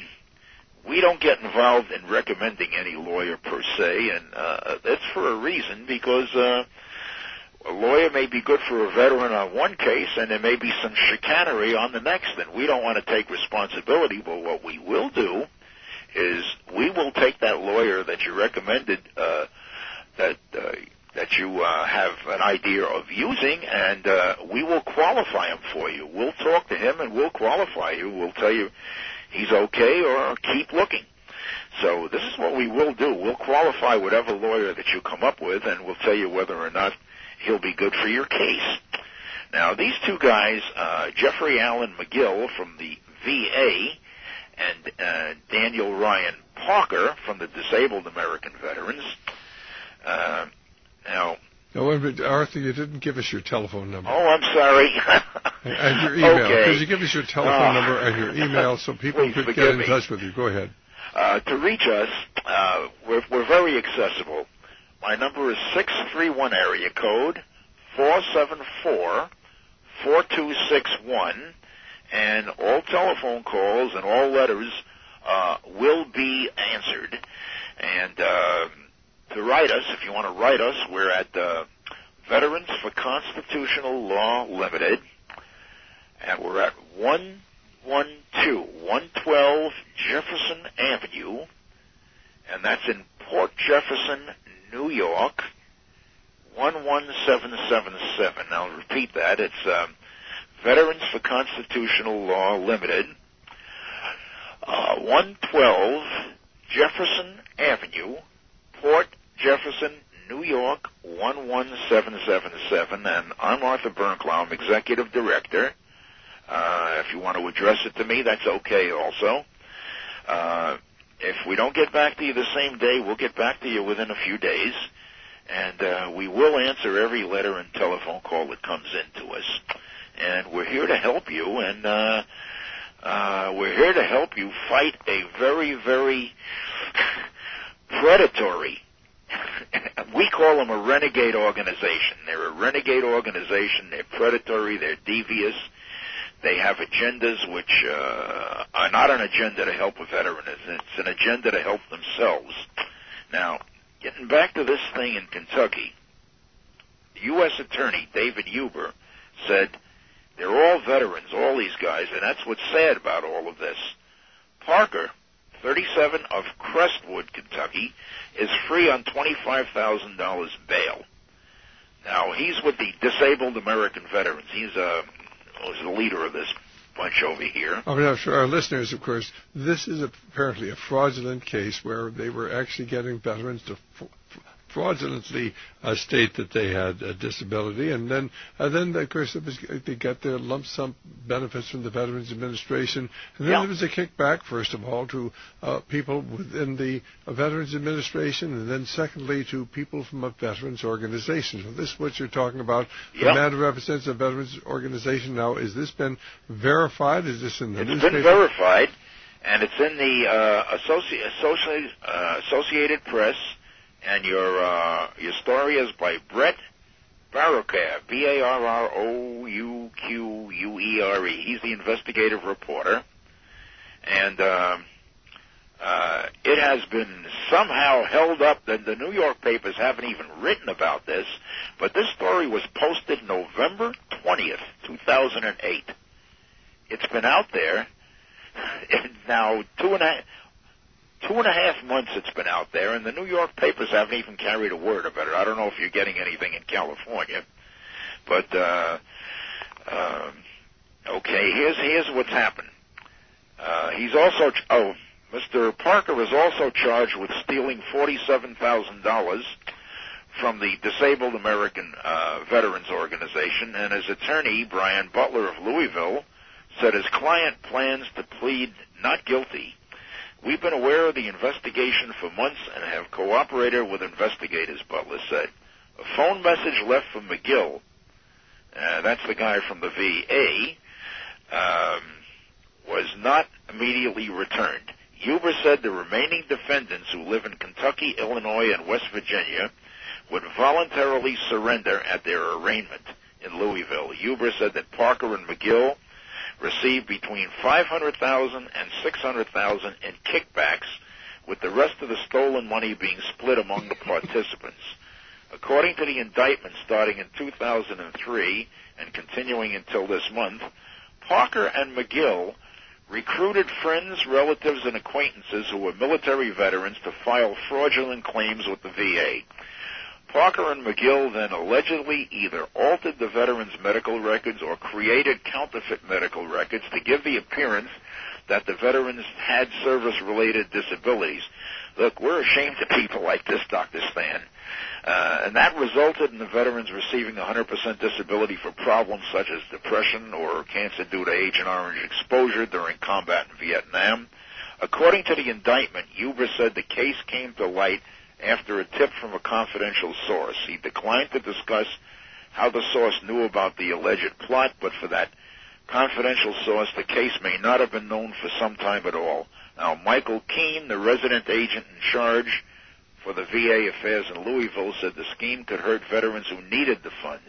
L: we don't get involved in recommending any lawyer per se, and uh, that's for a reason, because uh, a lawyer may be good for a veteran on one case, and there may be some chicanery on the next, and we don't want to take responsibility, but what we will do is we will take that lawyer that you recommended, uh, that uh, that you uh, have an idea of using, and uh, we will qualify him for you. We'll talk to him, and we'll qualify you. We'll tell you he's okay, or keep looking. So this is what we will do. We'll qualify whatever lawyer that you come up with, and we'll tell you whether or not he'll be good for your case. Now, these two guys, uh, Jeffrey Allen McGill from the V A, and uh, Daniel Ryan Parker from the Disabled American Veterans. Uh, now,
A: no, wait a minute, Arthur, you didn't give us your telephone number.
L: Oh, I'm sorry.
A: And your email.
L: Okay.
A: Could you give us your telephone
L: uh,
A: number and your email so people could get in
L: me.
A: touch with you? Go ahead.
L: Uh, to reach us, uh, we're, we're very accessible. My number is six three one area code four seven four, four two six one. And all telephone calls and all letters uh, will be answered. And uh, to write us, if you want to write us, we're at uh, Veterans for Constitutional Law Limited, and we're at one twelve, one twelve Jefferson Avenue, and that's in Port Jefferson, New York, one one seven seven seven. Now, I'll repeat that. It's Um, Veterans for Constitutional Law Limited, uh, one twelve Jefferson Avenue, Port Jefferson, New York, one one seven seven seven, and I'm Arthur Bernklau, I'm Executive Director. Uh, if you want to address it to me, that's okay also. Uh, if we don't get back to you the same day, we'll get back to you within a few days, and uh, we will answer every letter and telephone call that comes in to us. And we're here to help you, and uh, uh, we're here to help you fight a very, very predatory, we call them a renegade organization. They're a renegade organization. They're predatory. They're devious. They have agendas which uh, are not an agenda to help a veteran. It's an agenda to help themselves. Now, getting back to this thing in Kentucky, the U S Attorney, David Huber, said, they're all veterans, all these guys, and that's what's sad about all of this. Parker, thirty-seven, of Crestwood, Kentucky, is free on twenty-five thousand dollars bail. Now, he's with the Disabled American Veterans. He's, uh, he's the leader of this bunch over here.
A: Oh, now, for our listeners, of course, this is apparently a fraudulent case where they were actually getting veterans to f- fraudulently uh, state that they had a disability, and then, uh, then of course, it was, they got their lump sum benefits from the Veterans Administration, and then
L: yeah.
A: there was a kickback, first of all, to uh, people within the uh, Veterans Administration, and then secondly to people from a veterans organization. So this is what you're talking about. The
L: yeah.
A: man who represents a veterans organization. Now, has this been verified? Is this in the
L: it's
A: newspaper?
L: It's been verified, and it's in the uh, Associ- Associ- uh, Associated Press. And your uh, your story is by Brett Barrouquer, B A R R O U Q U E R E. He's the investigative reporter. And uh, uh, it has been somehow held up. The, the New York papers haven't even written about this, but this story was posted November twentieth, two thousand eight. It's been out there now two and a Two and a half months it's been out there, and the New York papers haven't even carried a word about it. I don't know if you're getting anything in California, but uh, uh, okay. Here's here's what's happened. Uh, he's also oh Mister Parker is also charged with stealing forty-seven thousand dollars from the Disabled American uh, Veterans Organization, and his attorney, Brian Butler of Louisville, said his client plans to plead not guilty. We've been aware of the investigation for months and have cooperated with investigators, Butler said. A phone message left from McGill, uh, that's the guy from the V A, um, was not immediately returned. Huber said the remaining defendants who live in Kentucky, Illinois, and West Virginia would voluntarily surrender at their arraignment in Louisville. Huber said that Parker and McGill received between five hundred thousand dollars and six hundred thousand dollars in kickbacks, with the rest of the stolen money being split among the participants. According to the indictment starting in two thousand three and continuing until this month, Parker and McGill recruited friends, relatives, and acquaintances who were military veterans to file fraudulent claims with the V A. Parker and McGill then allegedly either altered the veterans' medical records or created counterfeit medical records to give the appearance that the veterans had service-related disabilities. Look, we're ashamed of people like this, Doctor Stan. Uh, and that resulted in the veterans receiving one hundred percent disability for problems such as depression or cancer due to Agent Orange exposure during combat in Vietnam. According to the indictment, Huber said the case came to light after a tip from a confidential source. He declined to discuss how the source knew about the alleged plot, but for that confidential source, the case may not have been known for some time at all. Now, Michael Keene, the resident agent in charge for the V A affairs in Louisville, said the scheme could hurt veterans who needed the funds.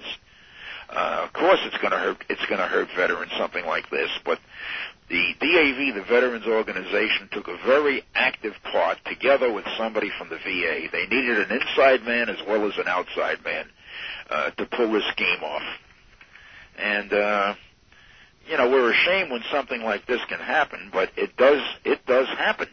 L: Uh, of course, it's going to hurt. It's going to hurt veterans, something like this. But the D A V, the Veterans Organization, took a very active part, together with somebody from the V A. They needed an inside man as well as an outside man uh, to pull this scheme off. And uh, you know, we're ashamed when something like this can happen, but it does. It does happen.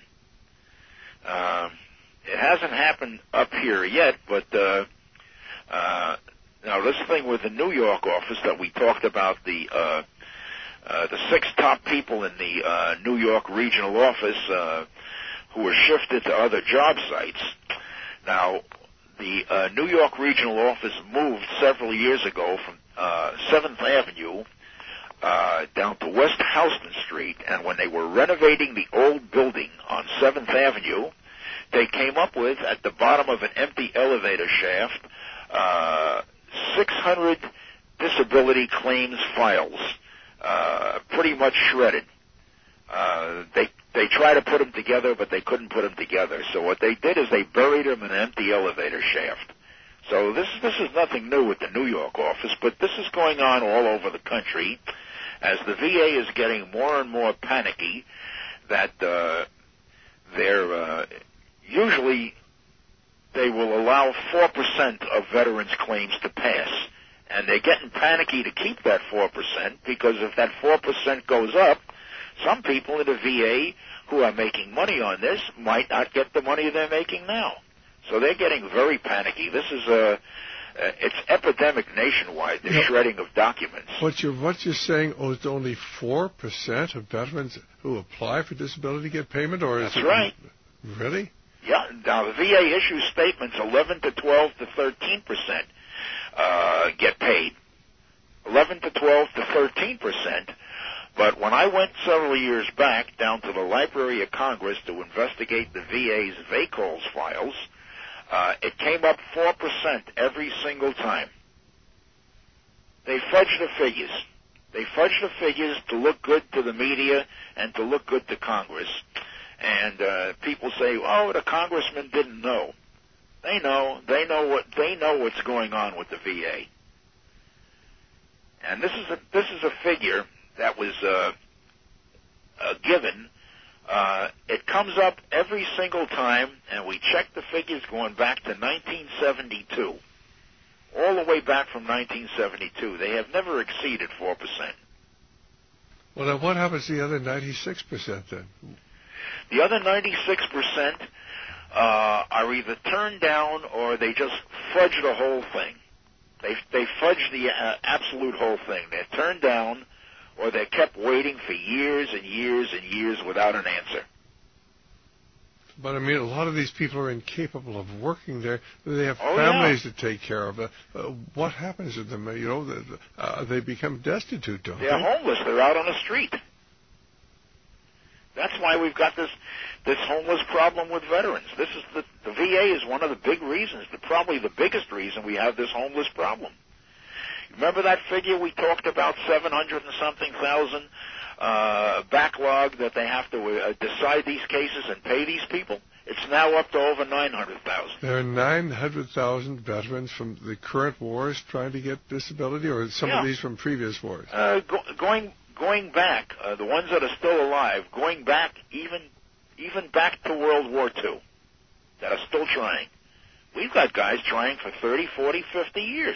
L: Uh, it hasn't happened up here yet, but uh, uh, now this thing with the New York office that we talked about, the uh, uh, the six top people in the uh, New York regional office uh, who were shifted to other job sites. Now, the uh, New York regional office moved several years ago from uh, seventh Avenue uh, down to West Houston Street, and when they were renovating the old building on seventh Avenue, they came up with, at the bottom of an empty elevator shaft, uh, six hundred disability claims files, uh, pretty much shredded. Uh, they they tried to put them together, but they couldn't put them together. So what they did is they buried them in an empty elevator shaft. So this this is nothing new with the New York office, but this is going on all over the country as the V A is getting more and more panicky that uh, they're uh, usually they will allow four percent of veterans' claims to pass. And they're getting panicky to keep that four percent because if that four percent goes up, some people in the V A who are making money on this might not get the money they're making now. So they're getting very panicky. This is a, uh, it's epidemic nationwide, the yeah. shredding of documents.
A: What you're, what you're saying, oh, it's only four percent of veterans who apply for disability get payment? Or is
L: That's
A: it,
L: right.
A: Really?
L: Yeah. Now, the V A issues statements eleven to twelve to thirteen percent uh, get paid. eleven to twelve to thirteen percent. But when I went several years back down to the Library of Congress to investigate the V A's V A C O L S files, uh, it came up four percent every single time. They fudged the figures. They fudged the figures to look good to the media and to look good to Congress. And uh, people say, "Oh, the congressman didn't know." They know. They know what. They know what's going on with the V A. And this is a this is a figure that was uh, uh, given. Uh, it comes up every single time, and we check the figures going back to nineteen seventy-two, all the way back from nineteen seventy-two. They have never exceeded four percent.
A: Well, then what happens to the other ninety-six percent then?
L: The other ninety-six percent uh, are either turned down or they just fudge the whole thing. They they fudge the uh, absolute whole thing. They're turned down, or they're kept waiting for years and years and years without an answer.
A: But, I mean, a lot of these people are incapable of working there. They have
L: oh,
A: families
L: yeah.
A: to take care of. Uh, uh, what happens to them? You know, the, uh, they become destitute, don't
L: They're
A: they?
L: homeless. They're out on the street. That's why we've got this this homeless problem with veterans. This is the, the V A is one of the big reasons, the, probably the biggest reason we have this homeless problem. Remember that figure we talked about, seven hundred and something thousand uh, backlog that they have to uh, decide these cases and pay these people? It's now up to over nine hundred thousand.
A: There are nine hundred thousand veterans from the current wars trying to get disability, or some
L: yeah.
A: of these from previous wars?
L: Uh, go, going going back, uh, the ones that are still alive, going back even even back to World War Two, that are still trying. We've got guys trying for thirty, forty, fifty years.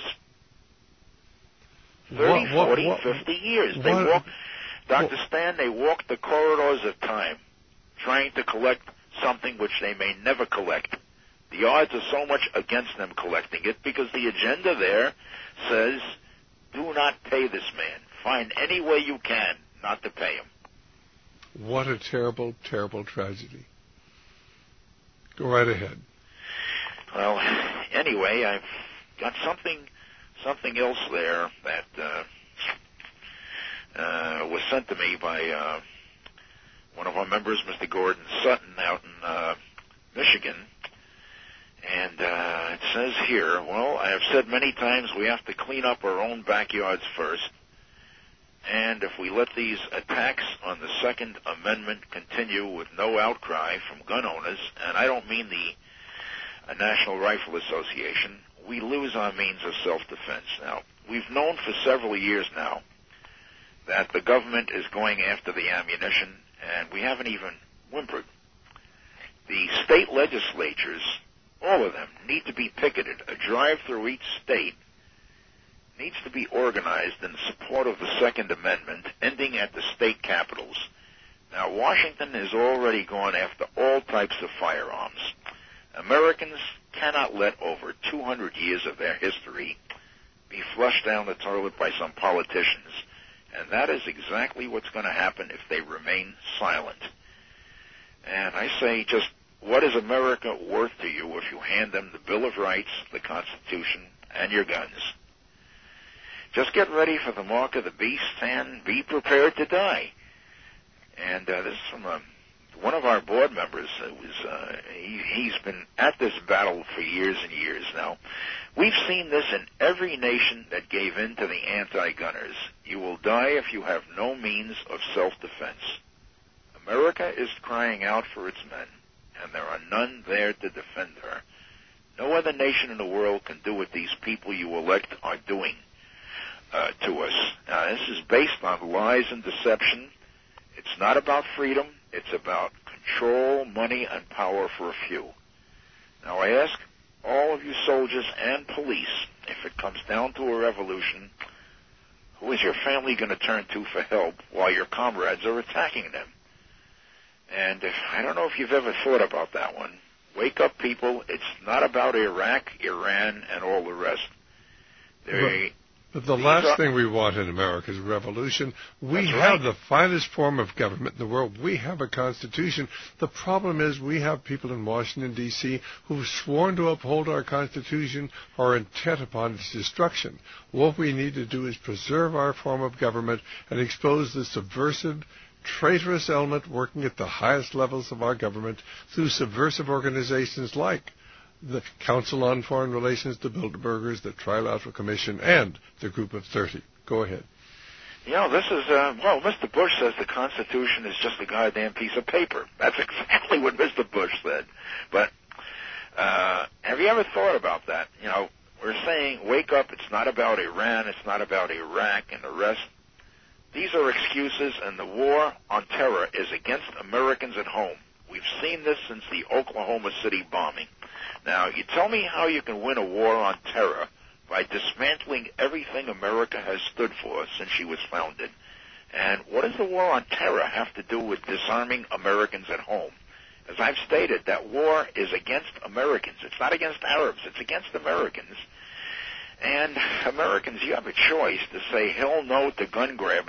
L: thirty,
A: what, what,
L: forty,
A: what,
L: fifty years. They
A: what,
L: walk, Doctor
A: what,
L: Stan, they walk the corridors of time trying to collect something which they may never collect. The odds are so much against them collecting it because the agenda there says, do not pay this man. Find any way you can not to pay him.
A: What a terrible, terrible tragedy. Go right ahead.
L: Well, anyway, I've got something something else there that uh, uh, was sent to me by uh, one of our members, Mister Gordon Sutton, out in uh, Michigan. And uh, it says here, well, I have said many times we have to clean up our own backyards first. And if we let these attacks on the Second Amendment continue with no outcry from gun owners, and I don't mean the uh, National Rifle Association, we lose our means of self-defense. Now, we've known for several years now that the government is going after the ammunition, and we haven't even whimpered. The state legislatures, all of them, need to be picketed. A drive through each state needs to be organized in support of the Second Amendment, ending at the state capitals. Now, Washington has already gone after all types of firearms. Americans cannot let over two hundred years of their history be flushed down the toilet by some politicians, and that is exactly what's going to happen if they remain silent. And I say, just what is America worth to you if you hand them the Bill of Rights, the Constitution, and your guns? Just get ready for the mark of the beast and be prepared to die. And uh, this is from a, one of our board members. It was, uh, he, he's been at this battle for years and years now. We've seen this in every nation that gave in to the anti-gunners. You will die if you have no means of self-defense. America is crying out for its men, and there are none there to defend her. No other nation in the world can do what these people you elect are doing uh, to us. Now, this is based on lies and deception. It's not about freedom. It's about control, money, and power for a few. Now, I ask all of you soldiers and police, if it comes down to a revolution, who is your family going to turn to for help while your comrades are attacking them? And if, I don't know if you've ever thought about that one. Wake up, people. It's not about Iraq, Iran, and all the rest. They,
A: but, but the last are, thing we want in America is revolution. We have
L: right.
A: the finest form of government in the world. We have a constitution. The problem is we have people in Washington, D C who've sworn to uphold our constitution or are intent upon its destruction. What we need to do is preserve our form of government and expose the subversive, traitorous element working at the highest levels of our government through subversive organizations like the Council on Foreign Relations, the Bilderbergers, the Trilateral Commission, and the Group of thirty. Go ahead.
L: You know, this is, uh, well, Mister Bush says the Constitution is just a goddamn piece of paper. That's exactly what Mister Bush said. But uh, have you ever thought about that? You know, we're saying, wake up, it's not about Iran, it's not about Iraq and the rest. These are excuses, and the war on terror is against Americans at home. We've seen this since the Oklahoma City bombing. Now, you tell me how you can win a war on terror by dismantling everything America has stood for since she was founded. And what does the war on terror have to do with disarming Americans at home? As I've stated, that war is against Americans. It's not against Arabs. It's against Americans. And Americans, you have a choice to say hell no to gun grabbers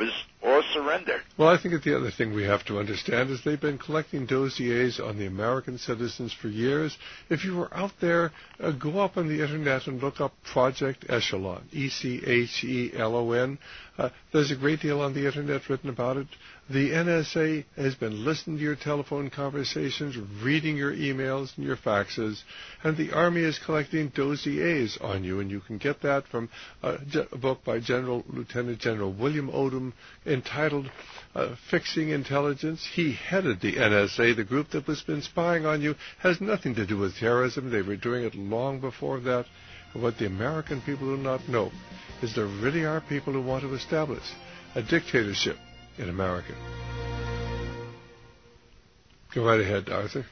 L: or surrender.
A: Well, I think that the other thing we have to understand is they've been collecting dossiers on the American citizens for years. If you were out there, uh, go up on the Internet and look up Project Echelon, E C H E L O N. Uh, there's a great deal on the Internet written about it. The N S A has been listening to your telephone conversations, reading your emails and your faxes, and the Army is collecting dossiers on you, and you can get that from a, a book by General Lieutenant General William Odom entitled uh, Fixing Intelligence. He headed the N S A. The group that was been spying on you has nothing to do with terrorism. They were doing it long before that. And what the American people do not know is there really are people who want to establish a dictatorship in America. Go right ahead, Arthur.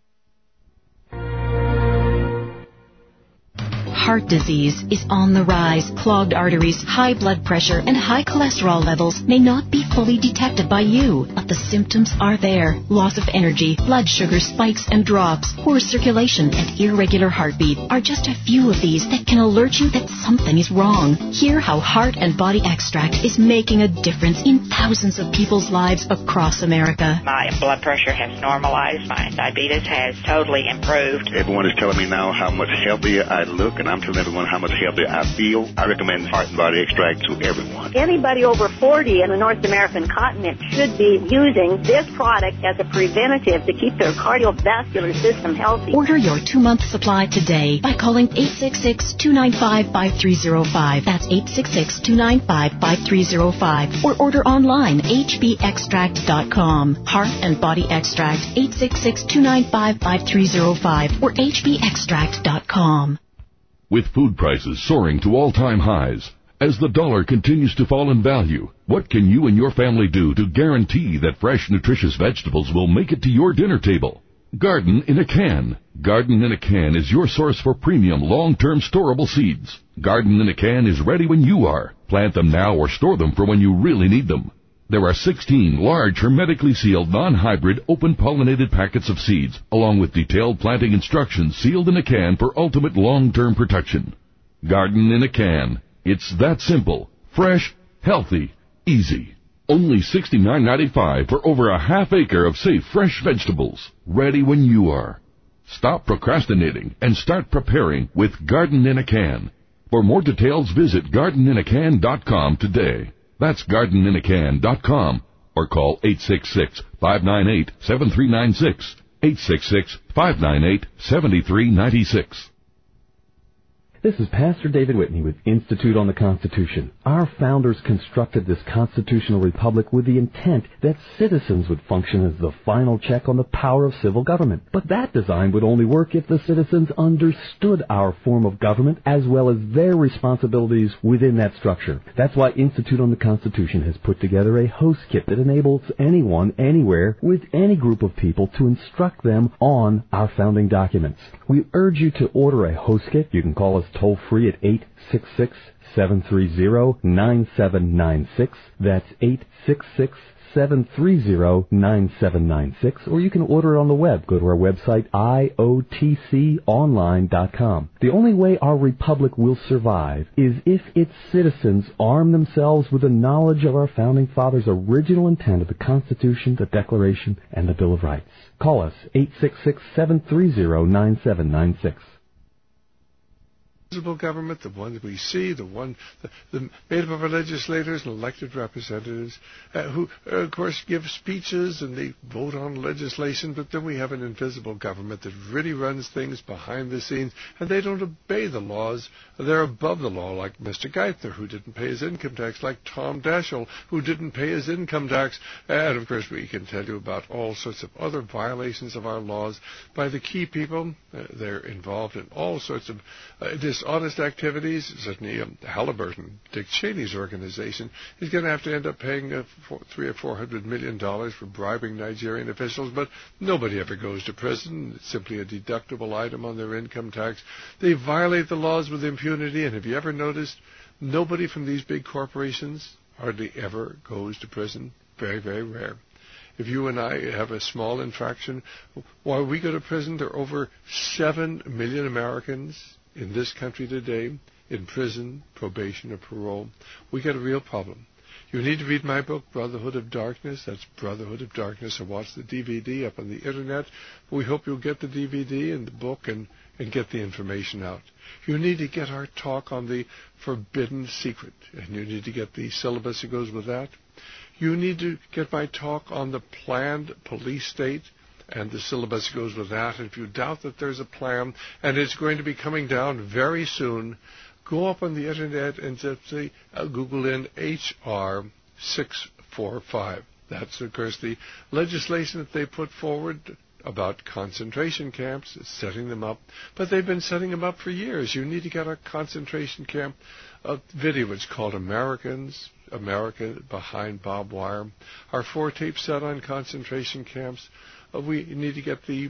F: Heart disease is on the rise. Clogged arteries, high blood pressure, and high cholesterol levels may not be fully detected by you, but the symptoms are there. Loss of energy, blood sugar spikes and drops, poor circulation, and irregular heartbeat are just a few of these that can alert you that something is wrong. Hear how Heart and Body Extract is making a difference in thousands of people's lives across America.
G: My blood pressure has normalized. My diabetes has totally improved.
H: Everyone is telling me now how much healthier I look, and I'm telling everyone how much healthier I feel. I recommend Heart and Body Extract to everyone.
I: Anybody over forty in the North American continent should be using this product as a preventative to keep their cardiovascular system healthy.
F: Order your two-month supply today by calling eight six six, two nine five, five three zero five. That's eight six six, two nine five, five three zero five. Or order online, h b extract dot com. Heart and Body Extract, eight six six, two nine five, five three zero five or h b extract dot com.
J: With food prices soaring to all-time highs, as the dollar continues to fall in value, what can you and your family do to guarantee that fresh, nutritious vegetables will make it to your dinner table? Garden in a Can. Garden in a Can is your source for premium, long-term storable seeds. Garden in a Can is ready when you are. Plant them now or store them for when you really need them. There are sixteen large, hermetically sealed, non-hybrid, open-pollinated packets of seeds, along with detailed planting instructions sealed in a can for ultimate long-term protection. Garden in a Can. It's that simple, fresh, healthy, easy. Only sixty-nine ninety-five for over a half acre of safe, fresh vegetables, ready when you are. Stop procrastinating and start preparing with Garden in a Can. For more details, visit garden in a can dot com today. That's garden in a can dot com or call eight six six, five nine eight, seven three nine six, eight six six, five nine eight, seven three nine six.
K: This is Pastor David Whitney with Institute on the Constitution. Our founders constructed this constitutional republic with the intent that citizens would function as the final check on the power of civil government. But that design would only work if the citizens understood our form of government as well as their responsibilities within that structure. That's why Institute on the Constitution has put together a host kit that enables anyone, anywhere, with any group of people to instruct them on our founding documents. We urge you to order a host kit. You can call us toll-free at eight six six, seven three zero, nine seven nine six. That's eight six six, seven three zero, nine seven nine six. Or you can order it on the web. Go to our website, I O T C online dot com. The only way our republic will survive is if its citizens arm themselves with the knowledge of our founding fathers' original intent of the Constitution, the Declaration, and the Bill of Rights. Call us, eight six six, seven three zero, nine seven nine six.
A: Visible government, the one that we see, the one the, the made up of our legislators and elected representatives, uh, who, uh, of course, give speeches and they vote on legislation, but then we have an invisible government that really runs things behind the scenes, and they don't obey the laws. They're above the law, like Mister Geithner, who didn't pay his income tax, like Tom Daschle, who didn't pay his income tax, and, of course, we can tell you about all sorts of other violations of our laws by the key people. Uh, they're involved in all sorts of uh, dishonest activities. Certainly, um, Halliburton, Dick Cheney's organization, is going to have to end up paying uh, four, three or four hundred million dollars for bribing Nigerian officials. But nobody ever goes to prison. It's simply a deductible item on their income tax. They violate the laws with impunity. And have you ever noticed nobody from these big corporations hardly ever goes to prison? Very, very rare. If you and I have a small infraction, while we go to prison, there are over seven million Americans in this country today in prison, probation, or parole. We got a real problem. You need to read my book, Brotherhood of Darkness. That's Brotherhood of Darkness, or watch the D V D up on the Internet. We hope you'll get the D V D and the book and, and get the information out. You need to get our talk on the Forbidden Secret, and you need to get the syllabus that goes with that. You need to get my talk on the planned police state, and the syllabus goes with that. And if you doubt that there's a plan, and it's going to be coming down very soon, go up on the Internet and simply uh, Google in H R six forty-five. That's, of course, the legislation that they put forward about concentration camps, setting them up. But they've been setting them up for years. You need to get our concentration camp uh, video. It's called Americans, America Behind Barbed Wire. Our four-tape set on concentration camps. Uh, we need to get the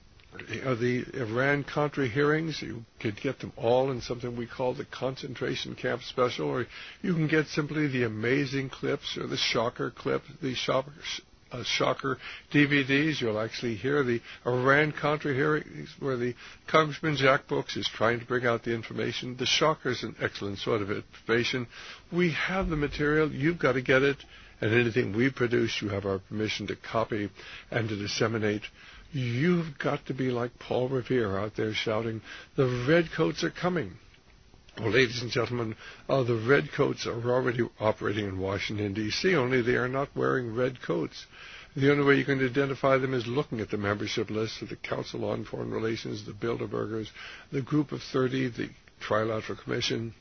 A: uh, the Iran-Contra hearings. You could get them all in something we call the Concentration Camp Special, or you can get simply the amazing clips or the shocker clip, the shocker, uh, shocker D V Ds. You'll actually hear the Iran-Contra hearings where the Congressman Jack Brooks is trying to bring out the information. The shocker is an excellent sort of information. We have the material. You've got to get it. And anything we produce, you have our permission to copy and to disseminate. You've got to be like Paul Revere out there shouting, the redcoats are coming. Well, ladies and gentlemen, uh, the redcoats are already operating in Washington, D C, only they are not wearing red coats. The only way you can identify them is looking at the membership list of the Council on Foreign Relations, the Bilderbergers, the Group of thirty, the Trilateral Commission.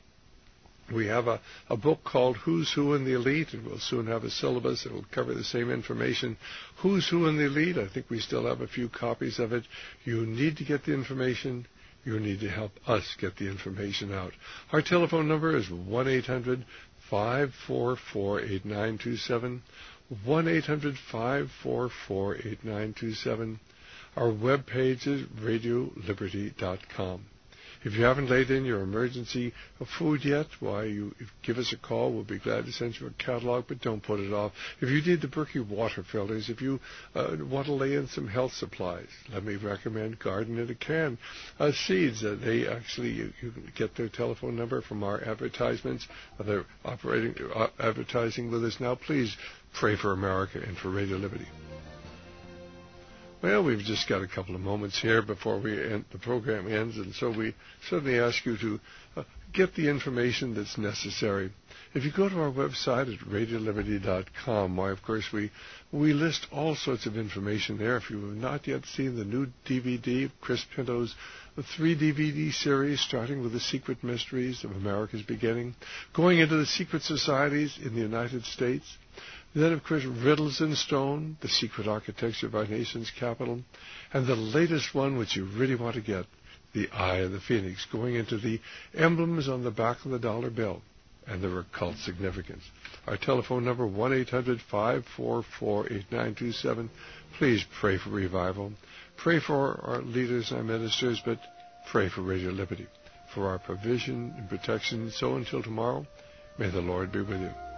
A: We have a, a book called Who's Who in the Elite, and we'll soon have a syllabus that will cover the same information. Who's Who in the Elite? I think we still have a few copies of it. You need to get the information. You need to help us get the information out. Our telephone number is one eight hundred five four four eight nine two seven, one eight hundred five four four eight nine two seven. Our web page is radio liberty dot com. If you haven't laid in your emergency food yet, why, you give us a call. We'll be glad to send you a catalog, but don't put it off. If you need the Berkey water filters, if you uh, want to lay in some health supplies, let me recommend Garden in a Can. Uh, seeds, uh, they actually, you, you can get their telephone number from our advertisements. Uh, they're operating, uh, advertising with us now. Please pray for America and for Radio Liberty. Well, we've just got a couple of moments here before we end, the program ends, and so we certainly ask you to uh, get the information that's necessary. If you go to our website at radio liberty dot com, why, of course, we we list all sorts of information there. If you have not yet seen the new D V D of Chris Pinto's three D V D series, starting with the Secret Mysteries of America's Beginning, going into the secret societies in the United States, then, of course, Riddles in Stone, the secret architecture of our nation's capital, and the latest one, which you really want to get, the Eye of the Phoenix, going into the emblems on the back of the dollar bill and their occult significance. Our telephone number, one eight hundred five four four eight nine two seven. Please pray for revival. Pray for our leaders and our ministers, but pray for Radio Liberty, for our provision and protection. So until tomorrow, may the Lord be with you.